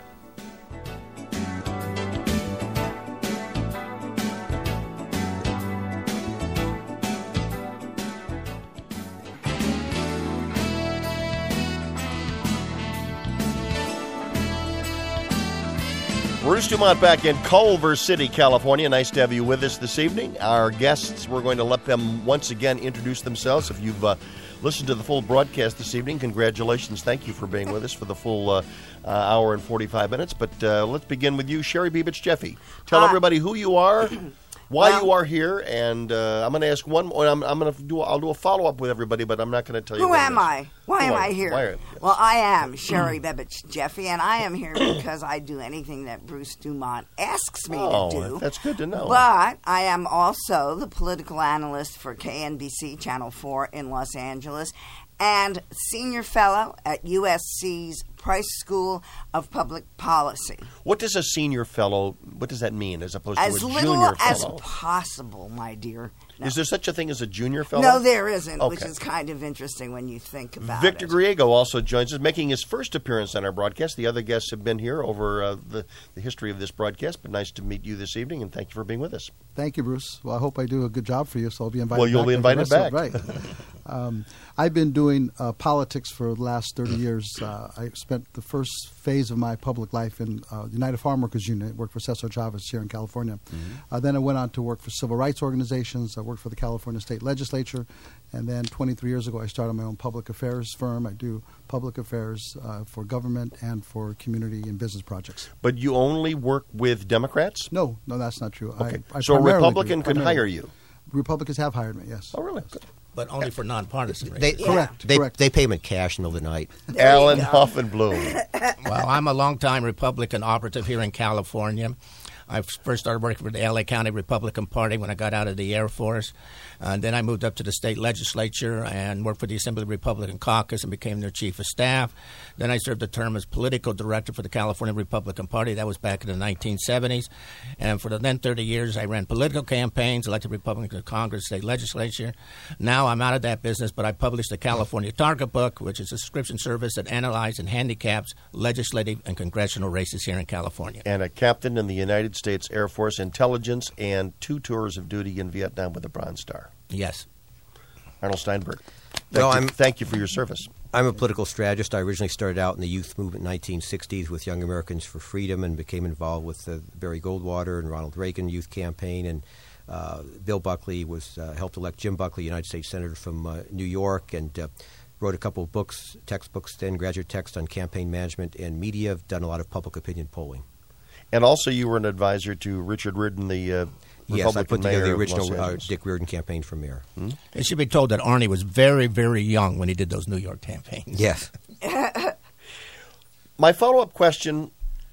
Bruce Dumont back in Culver City, California. Nice to have you with us this evening. Our guests, we're going to let them once again introduce themselves. If you've uh, listened to the full broadcast this evening, congratulations. Thank you for being with us for the full uh, uh, hour and forty-five minutes. But uh, let's begin with you, Sherry Beebich Jeffy. Tell Hi. everybody who you are, why Well, you are here, and uh, I'm going to ask one more. I'm, I'm going to do. I'll do a follow up with everybody, but I'm not going to tell you. Who what it am is. I? Why Who am are I you? here? Why are you? Yes. Well, I am Sherry Bebbich Jeffy, and I am here because I do anything that Bruce Dumont asks me Oh, to do. that's good to know. But I am also the political analyst for K N B C Channel four in Los Angeles and senior fellow at U S C's Price School of Public Policy. What does a senior fellow? What does that mean, as opposed As to a little junior as fellow? possible, my dear. No. Is there such a thing as a junior fellow? No, there isn't, which Okay. is kind of interesting when you think about Victor it. Griego also joins us, making his first appearance on our broadcast. The other guests have been here over uh, the, the history of this broadcast, but nice to meet you this evening, and thank you for being with us. Thank you, Bruce. Well, I hope I do a good job for you, so I'll be invited Well, you'll back be for the invited rest of- back. Right. um, I've been doing uh, politics for the last thirty years. Uh, I spent the first phase of my public life in uh, United Farm Workers Union. I worked for Cesar Chavez here in California. Mm-hmm. Uh, then I went on to work for civil rights organizations. I worked for the California State Legislature. And then twenty-three years ago, I started my own public affairs firm. I do public affairs uh, for government and for community and business projects. But you only work with Democrats? No, no, that's not true. Okay. I, I so a primarily Republican do, could primarily. hire you? Republicans have hired me, yes. Oh, really? Good. But only for nonpartisan They, reasons. Correct, They, correct. they pay them in cash in the middle of the night. There you Alan go. Hoffenblum. Well, I'm a longtime Republican operative here in California. I first started working for the L A County Republican Party when I got out of the Air Force. Uh, then I moved up to the state legislature and worked for the Assembly Republican Caucus and became their chief of staff. Then I served a term as political director for the California Republican Party. That was back in the nineteen seventies. And for the then thirty years, I ran political campaigns, elected Republicans to Congress, state legislature. Now I'm out of that business, but I published the California Target Book, which is a subscription service that analyzes and handicaps legislative and congressional races here in California. And a captain in the United States Air Force Intelligence and two tours of duty in Vietnam with the Bronze Star. Yes. Arnold Steinberg, thank, Well, you, I'm- thank you for your service. I'm a political strategist. I originally started out in the youth movement in the nineteen sixties with Young Americans for Freedom and became involved with the Barry Goldwater and Ronald Reagan youth campaign. And uh, Bill Buckley was uh, helped elect Jim Buckley, United States Senator from uh, New York, and uh, wrote a couple of books, textbooks, then graduate text on campaign management and media. I've done a lot of public opinion polling. And also you were an advisor to Richard Riordan, the uh, Republican Yes, I put mayor together the of original Los uh, Angeles. Dick Riordan campaign for mayor. Hmm? It should be told that Arnie was very, very young when he did those New York campaigns. Yes. My follow-up question,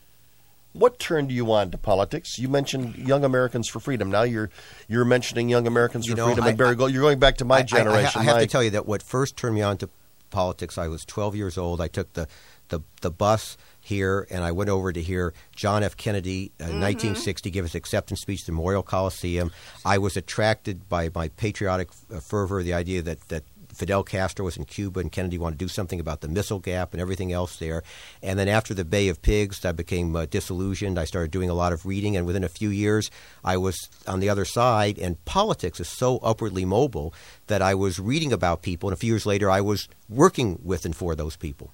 what turned you on to politics? You mentioned Young Americans for Freedom. Now you're you're mentioning Young Americans You for know, Freedom I- and Barry I- Gold. You're going back to my I- I- generation. I, I have my, to tell you that what first turned me on to politics, I was twelve years old. I took the, the, the bus here, and I went over to hear John F. Kennedy in Mm-hmm. nineteen sixty give his acceptance speech to Memorial Coliseum. I was attracted by my patriotic uh, fervor, the idea that, that Fidel Castro was in Cuba and Kennedy wanted to do something about the missile gap and everything else there. And then after the Bay of Pigs, I became uh, disillusioned. I started doing a lot of reading, and within a few years, I was on the other side. And politics is so upwardly mobile that I was reading about people, and a few years later, I was working with and for those people.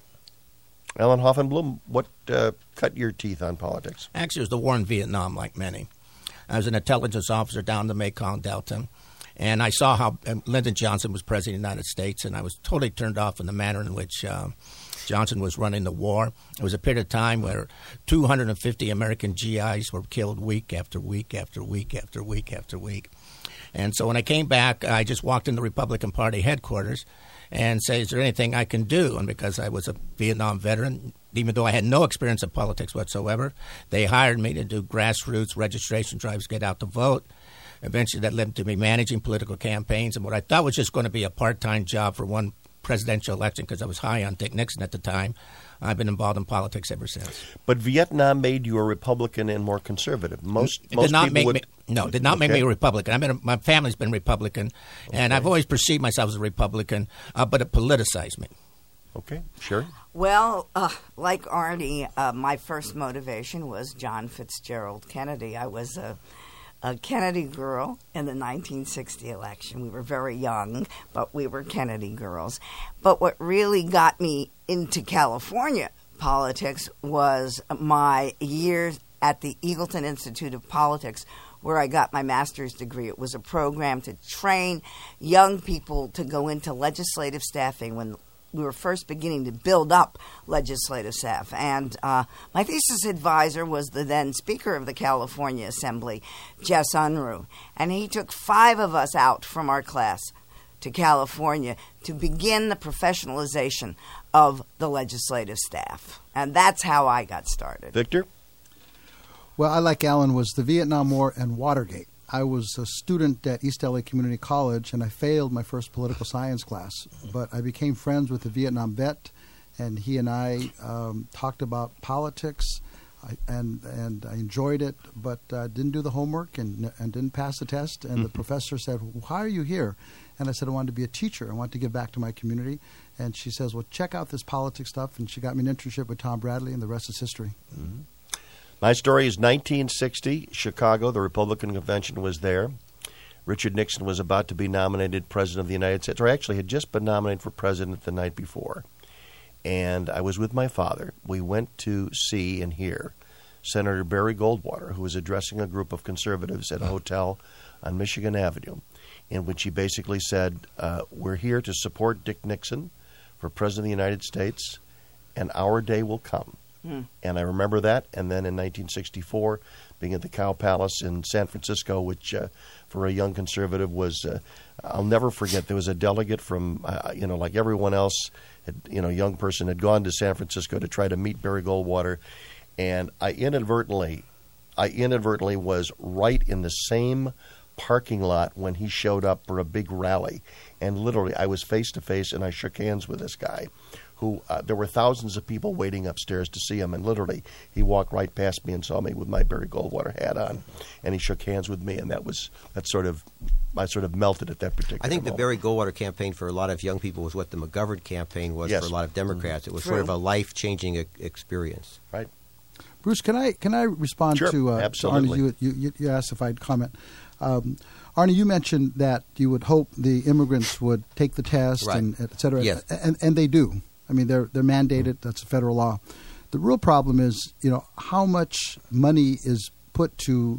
Alan Hoffenblum, what uh, cut your teeth on politics? Actually, it was the war in Vietnam, like many. I was an intelligence officer down in the Mekong Delta, and I saw how um, Lyndon Johnson was president of the United States, and I was totally turned off in the manner in which uh, Johnson was running the war. It was a period of time where two hundred fifty American G Is were killed week after week after week after week after week. And so when I came back, I just walked in the Republican Party headquarters and said, is there anything I can do? And because I was a Vietnam veteran, even though I had no experience in politics whatsoever, they hired me to do grassroots registration drives, get out to vote. Eventually that led to me managing political campaigns and what I thought was just going to be a part-time job for one presidential election because I was high on Dick Nixon at the time. I've been involved in politics ever since. But Vietnam made you a Republican and more conservative. Most, It most did not people make would, me. No, it did not make Okay. me a Republican. I've been a, my family's been Republican, and I've always perceived myself as a Republican, uh, but it politicized me. Okay, sure. Well, uh, like Arnie, uh, my first motivation was John Fitzgerald Kennedy. I was a, a Kennedy girl in the nineteen sixty election. We were very young, but we were Kennedy girls. But what really got me into California politics was my years at the Eagleton Institute of Politics, where I got my master's degree. It was a program to train young people to go into legislative staffing when we were first beginning to build up legislative staff. And uh, my thesis advisor was the then Speaker of the California Assembly, Jess Unruh. And he took five of us out from our class to California to begin the professionalization of the legislative staff. And that's how I got started. Victor? Well, I, like Alan, was the Vietnam War and Watergate. I was a student at East L A Community College, and I failed my first political science class. But I became friends with a Vietnam vet, and he and I um, talked about politics, I, and and I enjoyed it, but uh, didn't do the homework and and didn't pass the test. And the professor said, "Why are you here?" And I said, "I wanted to be a teacher. I wanted to give back to my community." And she says, "Well, check out this politics stuff." And she got me an internship with Tom Bradley, and the rest is history. Mm-hmm. My story is nineteen sixty, Chicago. The Republican convention was there. Richard Nixon was about to be nominated president of the United States, or actually had just been nominated for president the night before. And I was with my father. We went to see and hear Senator Barry Goldwater, who was addressing a group of conservatives at a hotel on Michigan Avenue, in which he basically said, uh, we're here to support Dick Nixon for president of the United States, and our day will come. And I remember that. And then in nineteen sixty-four, being at the Cow Palace in San Francisco, which uh, for a young conservative was, uh, I'll never forget, there was a delegate from, uh, you know, like everyone else, had, you know, young person had gone to San Francisco to try to meet Barry Goldwater. And I inadvertently I inadvertently was right in the same parking lot when he showed up for a big rally. And literally, I was face to face and I shook hands with this guy who, uh, there were thousands of people waiting upstairs to see him. And literally, he walked right past me and saw me with my Barry Goldwater hat on. And he shook hands with me. And that was, that sort of, I sort of melted at that particular I think moment. the Barry Goldwater campaign for a lot of young people was what the McGovern campaign was Yes. for a lot of Democrats. Mm-hmm. It was True. sort of a life-changing e- experience. Right. Bruce, can I can I respond Sure, to, uh, to absolutely. Arnie? You, you, you asked if I'd comment. Um, Arnie, you mentioned that you would hope the immigrants would take the test Right. and et cetera. Yes. And, and they do. I mean, they're they're mandated. That's a federal law. The real problem is, you know, how much money is put to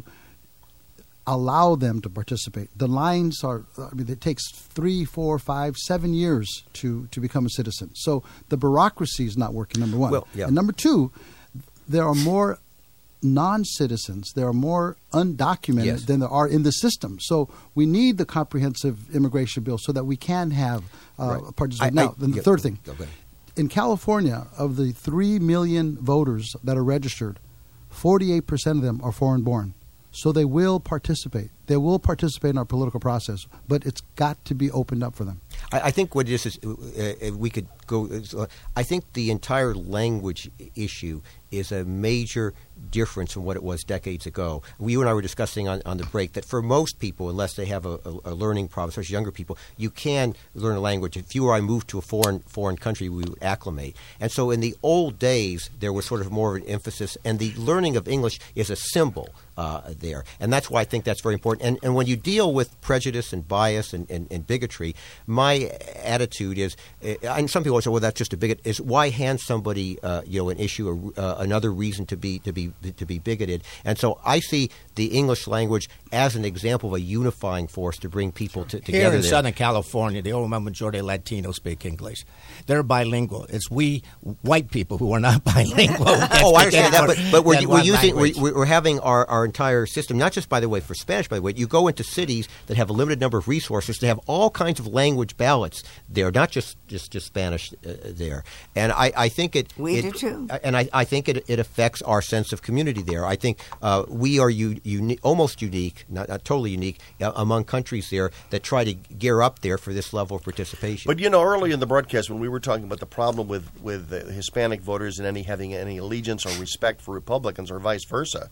allow them to participate. The lines are, I mean, it takes three, four, five, seven years to, to become a citizen. So the bureaucracy is not working, number one. Well, yeah. And number two, there are more non-citizens. There are more undocumented Yes. than there are in the system. So we need the comprehensive immigration bill so that we can have uh, Right. participation. I- I- Now, then the yeah, third thing. go ahead. In California, of the three million voters that are registered, forty-eight percent of them are foreign-born. So they will participate. They will participate in our political process, but it's got to be opened up for them. I, I think what it is is uh, uh, we could go. Uh, I think the entire language issue is a major difference from what it was decades ago. We, you and I were discussing on, on the break that for most people, unless they have a, a, a learning problem, especially younger people, you can learn a language. If you or I moved to a foreign foreign country, we would acclimate. And so in the old days, there was sort of more of an emphasis, and the learning of English is a symbol uh, there. And that's why I think that's very important. And, and when you deal with prejudice and bias and, and, and bigotry, my attitude is, uh, and some people say, well, that's just a bigot, is why hand somebody uh, you know, an issue, uh, another reason to be to be to be bigoted. And so I see the English language as an example of a unifying force to bring people to, together. Here in there. Southern California, the overwhelming majority of Latinos speak English. They're bilingual. It's we white people who are not bilingual. who can't Oh, I speak understand that, but, any but we're, than we're one using language. we're, we're having our, our entire system, not just by the way for Spanish. By the way, you go into cities that have a limited number of resources. They have all kinds of language ballots there, not just just, just Spanish uh, there. And I, I think it We it, do too. And I, I think it, it affects our sense of community there. I think uh, we are u- uni- almost unique, not, not totally unique, uh, among countries there that try to gear up there for this level of participation. But you know, earlier in the broadcast, when we were talking about the problem with with uh, Hispanic voters and any having any allegiance or respect for Republicans or vice versa,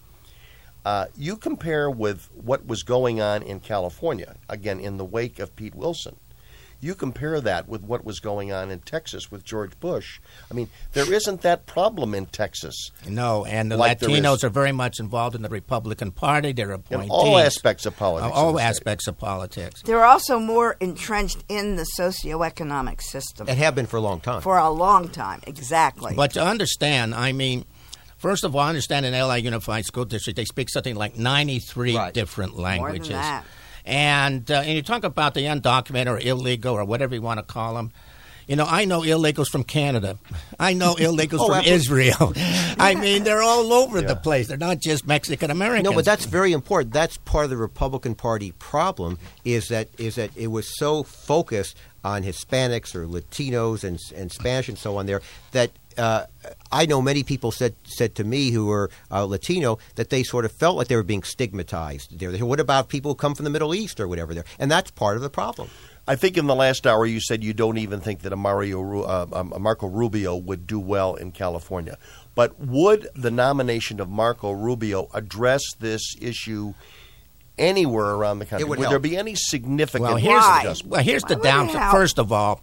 uh, you compare with what was going on in California, again in the wake of Pete Wilson. You compare that with what was going on in Texas with George Bush. I mean, there isn't that problem in Texas. No, and the Like there is- Latinos are very much involved in the Republican Party. They're In appointees. all aspects of politics. Uh, all in the state. aspects of politics. They're also more entrenched in the socioeconomic system and have been for a long time. for a long time. Exactly. But to understand, I mean, first of all, I understand in L A Unified School District, they speak something like ninety-three Right. different languages. More than that. And, uh, and you talk about the undocumented or illegal or whatever you want to call them. You know, I know illegals from Canada. I know illegals Oh, from absolutely. Israel. I mean, they're all over Yeah. the place. They're not just Mexican Americans. No, but that's very important. That's part of the Republican Party problem is that is that it was so focused on Hispanics or Latinos and and Spanish and so on there that uh, I know many people said said to me who were uh, Latino that they sort of felt like they were being stigmatized there. They said, what about people who come from the Middle East or whatever there? And that's part of the problem. I think in the last hour you said you don't even think that a Mario Ru- uh, um, a Marco Rubio would do well in California. But would the nomination of Marco Rubio address this issue anywhere around the country? It would would help. there be any significant Well, here's, Why? adjustment? well, here's Why the would it downside. help? First of all,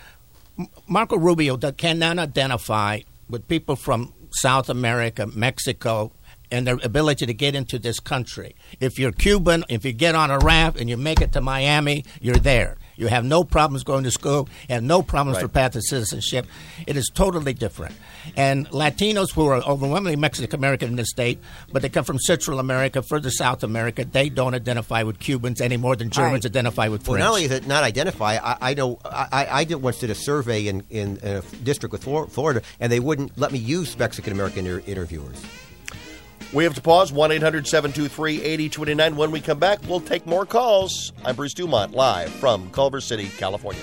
M- Marco Rubio that cannot identify with people from South America, Mexico, and their ability to get into this country. If you're Cuban, if you get on a raft and you make it to Miami, you're there. You have no problems going to school, and no problems Right. for path to citizenship. It is totally different. And Latinos who are overwhelmingly Mexican American in this state, but they come from Central America, further South America, they don't identify with Cubans any more than Germans Right. identify with Well, French. not only is it not identify, I, I know I, I did once did a survey in, in, in a district with Flor- Florida, and they wouldn't let me use Mexican American inter- interviewers. We have to pause. one eight hundred seven two three eight zero two nine. When we come back, we'll take more calls. I'm Bruce Dumont, live from Culver City, California.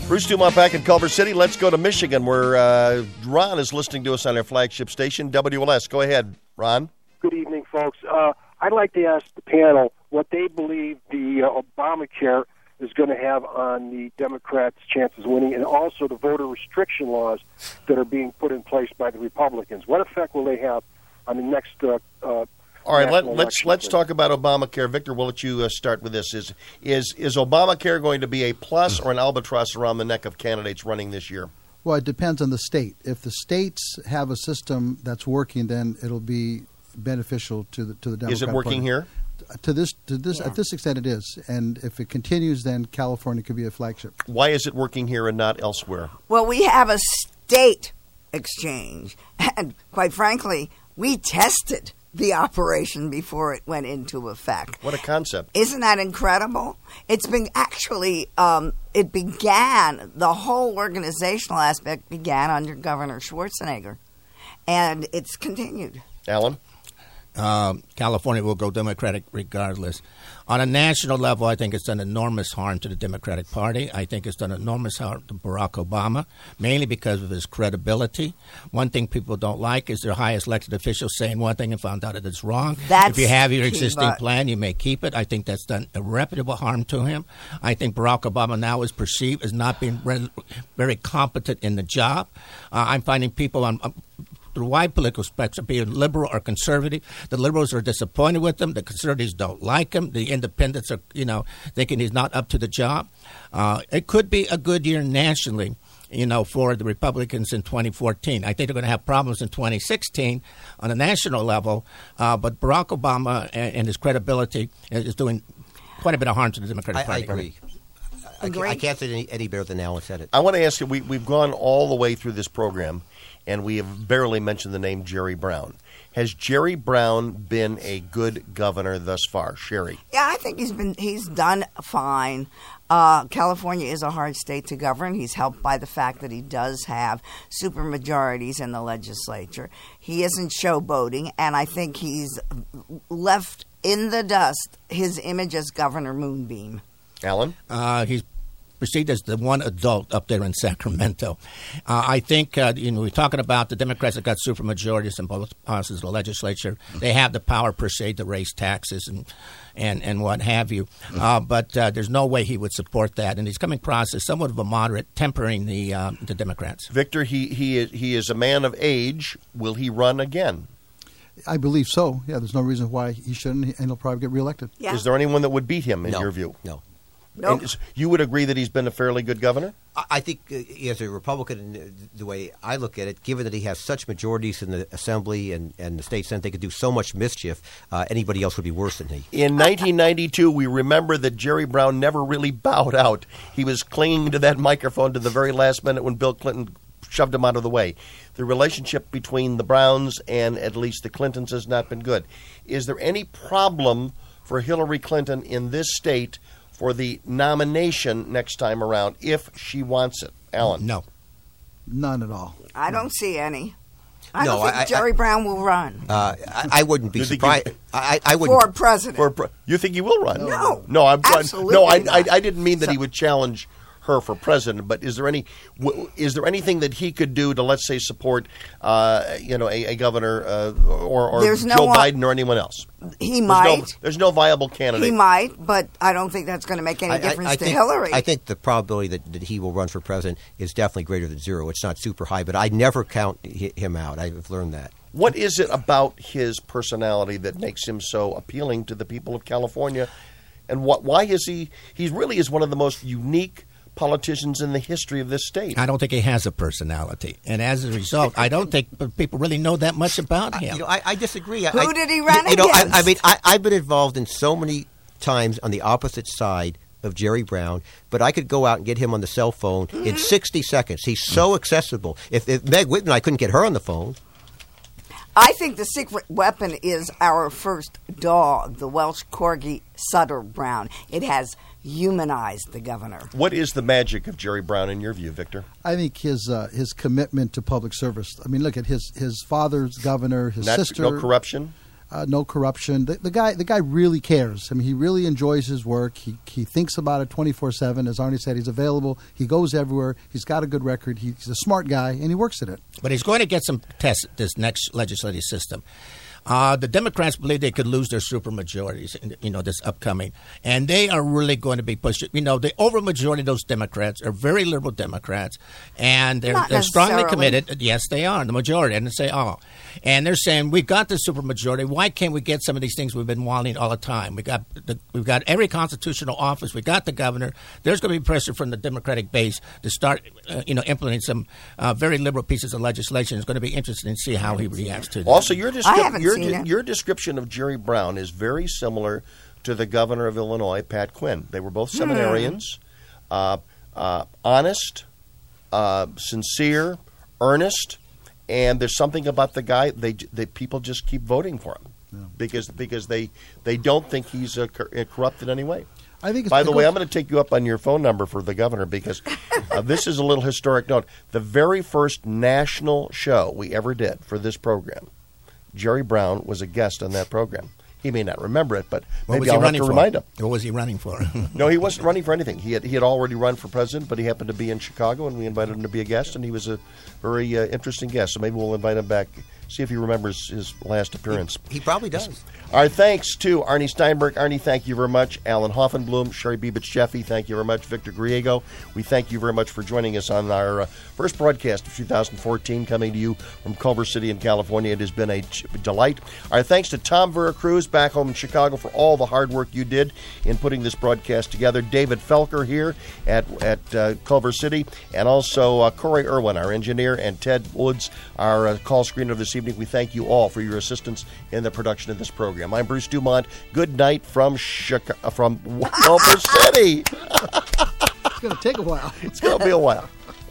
Bruce Dumont back in Culver City. Let's go to Michigan, where uh, Ron is listening to us on our flagship station, W L S. Go ahead, Ron. Good evening, folks. Uh, I'd like to ask the panel what they believe the uh, Obamacare is going to have on the Democrats' chances of winning, and also the voter restriction laws that are being put in place by the Republicans. What effect will they have on the next uh, uh All right, let, let's let's talk about Obamacare. Victor, we'll let you uh, start with this. Is is is Obamacare going to be a plus or an albatross around the neck of candidates running this year? Well, it depends on the state. If the states have a system that's working, then it'll be beneficial to the to the Democrat Is it working Party. here? To this to this Yeah. at this extent, it is. And if it continues, then California could be a flagship. Why is it working here and not elsewhere? Well, we have a state exchange, and quite frankly, we tested the operation before it went into effect. What a concept. Isn't that incredible? It's been actually, um, it began, the whole organizational aspect began under Governor Schwarzenegger, and it's continued. Alan? Um, California will go Democratic regardless. On a national level, I think it's done enormous harm to the Democratic Party. I think it's done enormous harm to Barack Obama, mainly because of his credibility. One thing people don't like is their highest elected officials saying one thing and found out that it's wrong. That's if you have your key, existing but- plan, you may keep it. I think that's done irreparable harm to him. I think Barack Obama now is perceived as not being re- very competent in the job. Uh, I'm finding people on... Uh, the wide political spectrum, be it liberal or conservative. The liberals are disappointed with him. The conservatives don't like him. The independents are, you know, thinking he's not up to the job. Uh, it could be a good year nationally, you know, for the Republicans in twenty fourteen. I think they're going to have problems in twenty sixteen on a national level, uh, but Barack Obama and, and his credibility is doing quite a bit of harm to the Democratic I, I Party. agree. I, can't, I can't say it any, any better than Alan said it. I want to ask you, we, we've gone all the way through this program, and we have barely mentioned the name Jerry Brown. Has Jerry Brown been a good governor thus far? Sherry? Yeah, I think he's been he's done fine. Uh, California is a hard state to govern. He's helped by the fact that he does have supermajorities in the legislature. He isn't showboating, and I think he's left in the dust his image as Governor Moonbeam. Alan? Uh, he's perceived as the one adult up there in Sacramento. Uh, I think, uh, you know, we're talking about the Democrats that got supermajorities in both houses of the legislature. They have the power, per se, to raise taxes and and, and what have you. Uh, but uh, there's no way he would support that. And he's coming across as somewhat of a moderate, tempering the uh, the Democrats. Victor, he, he, is, he is a man of age. Will he run again? I believe so. Yeah, there's no reason why he shouldn't, and he'll probably get reelected. Yeah. Is there anyone that would beat him, in no, your view? No. Nope. And you would agree that he's been a fairly good governor? I, I think uh, as a Republican, uh, the way I look at it, given that he has such majorities in the Assembly and, and the state Senate, they could do so much mischief, uh, anybody else would be worse than he. In nineteen ninety-two, we remember that Jerry Brown never really bowed out. He was clinging to that microphone to the very last minute when Bill Clinton shoved him out of the way. The relationship between the Browns and at least the Clintons has not been good. Is there any problem for Hillary Clinton in this state for the nomination next time around if she wants it? Alan? No. None at all. I don't see any. I No, don't think I- I- Jerry Brown will run Uh, I, I wouldn't be You think surprised. you- I, I wouldn't. for president. For, pre- you think he will run? No. No, I'm Absolutely no, I, I, not. I didn't mean that he would challenge her for president, but is there any w- is there anything that he could do to, let's say, support uh, you know a, a governor uh, or, or There's no Joe one- Biden or anyone else? he There's might. no, there's no viable candidate. He might, but I don't think that's going to make any I- I- difference I to think, Hillary. I think the probability that, that he will run for president is definitely greater than zero. It's not super high, but I never count hi- him out. I've learned that. What is it about his personality that makes him so appealing to the people of California? And what? Why is he? He really is one of the most unique politicians in the history of this state. I don't think he has a personality. And as a result, I don't think people really know that much about him. You know, I, I disagree. Who I, did he run you, you know, I, against? I mean, I, I've been involved in so many times on the opposite side of Jerry Brown, but I could go out and get him on the cell phone Mm-hmm. in sixty seconds. He's so accessible. If, if Meg Whitman, I couldn't get her on the phone. I think the secret weapon is our first dog, the Welsh Corgi Sutter Brown. It has humanized the governor. What is the magic of Jerry Brown in your view, Victor? I think his uh, his commitment to public service. I mean, look at his his father's governor, his Not, sister. no corruption? uh, no corruption. The, the guy, the guy really cares. I mean, he really enjoys his work. He he thinks about it twenty-four seven. As Arnie said, he's available. He goes everywhere. He's got a good record. He's a smart guy, and he works at it. But he's going to get some tests this next legislative system. Uh, the Democrats believe they could lose their supermajorities, in, you know, this upcoming. And they are really going to be pushed. You know, the overmajority of those Democrats are very liberal Democrats. And they're, Not they're strongly necessarily. committed. Yes, they are, the majority. And they say, oh. And they're saying, we've got the supermajority. Why can't we get some of these things we've been wanting all the time? We got the, we've got every constitutional office. We got the governor. There's going to be pressure from the Democratic base to start, uh, you know, implementing some uh, very liberal pieces of legislation. It's going to be interesting to see how he reacts to that. Also, your, descri- I haven't your, seen it. your description of Jerry Brown is very similar to the governor of Illinois, Pat Quinn. They were both seminarians, uh, uh, honest, uh, sincere, earnest, and there's something about the guy, they, they people just keep voting for him yeah. because because they, they don't think he's uh, cor- corrupt in any way. I think. It's By the way, because- I'm going to take you up on your phone number for the governor because uh, this is a little historic note. The very first national show we ever did for this program, Jerry Brown was a guest on that program. He may not remember it, but What maybe was he I'll have running to for? remind him. What was he running for? No, he wasn't running for anything. He had he had already run for president, but he happened to be in Chicago, and we invited him to be a guest, and he was a very uh, interesting guest. So maybe we'll invite him back, see if he remembers his last appearance. He probably does. Our thanks to Arnie Steinberg. Arnie, thank you very much. Alan Hoffenblum, Sherry Bibich-Jeffy, thank you very much. Victor Griego, we thank you very much for joining us on our uh, first broadcast of two thousand fourteen, coming to you from Culver City in California. It has been a ch- delight. Our thanks to Tom Veracruz back home in Chicago for all the hard work you did in putting this broadcast together. David Felker here at, at uh, Culver City, and also uh, Corey Irwin, our engineer, and Ted Woods, our uh, call screener this evening. We thank you all for your assistance in the production of this program. I'm Bruce Dumont. Good night from Chicago, from Culver City. It's going to take a while. It's going to be a while.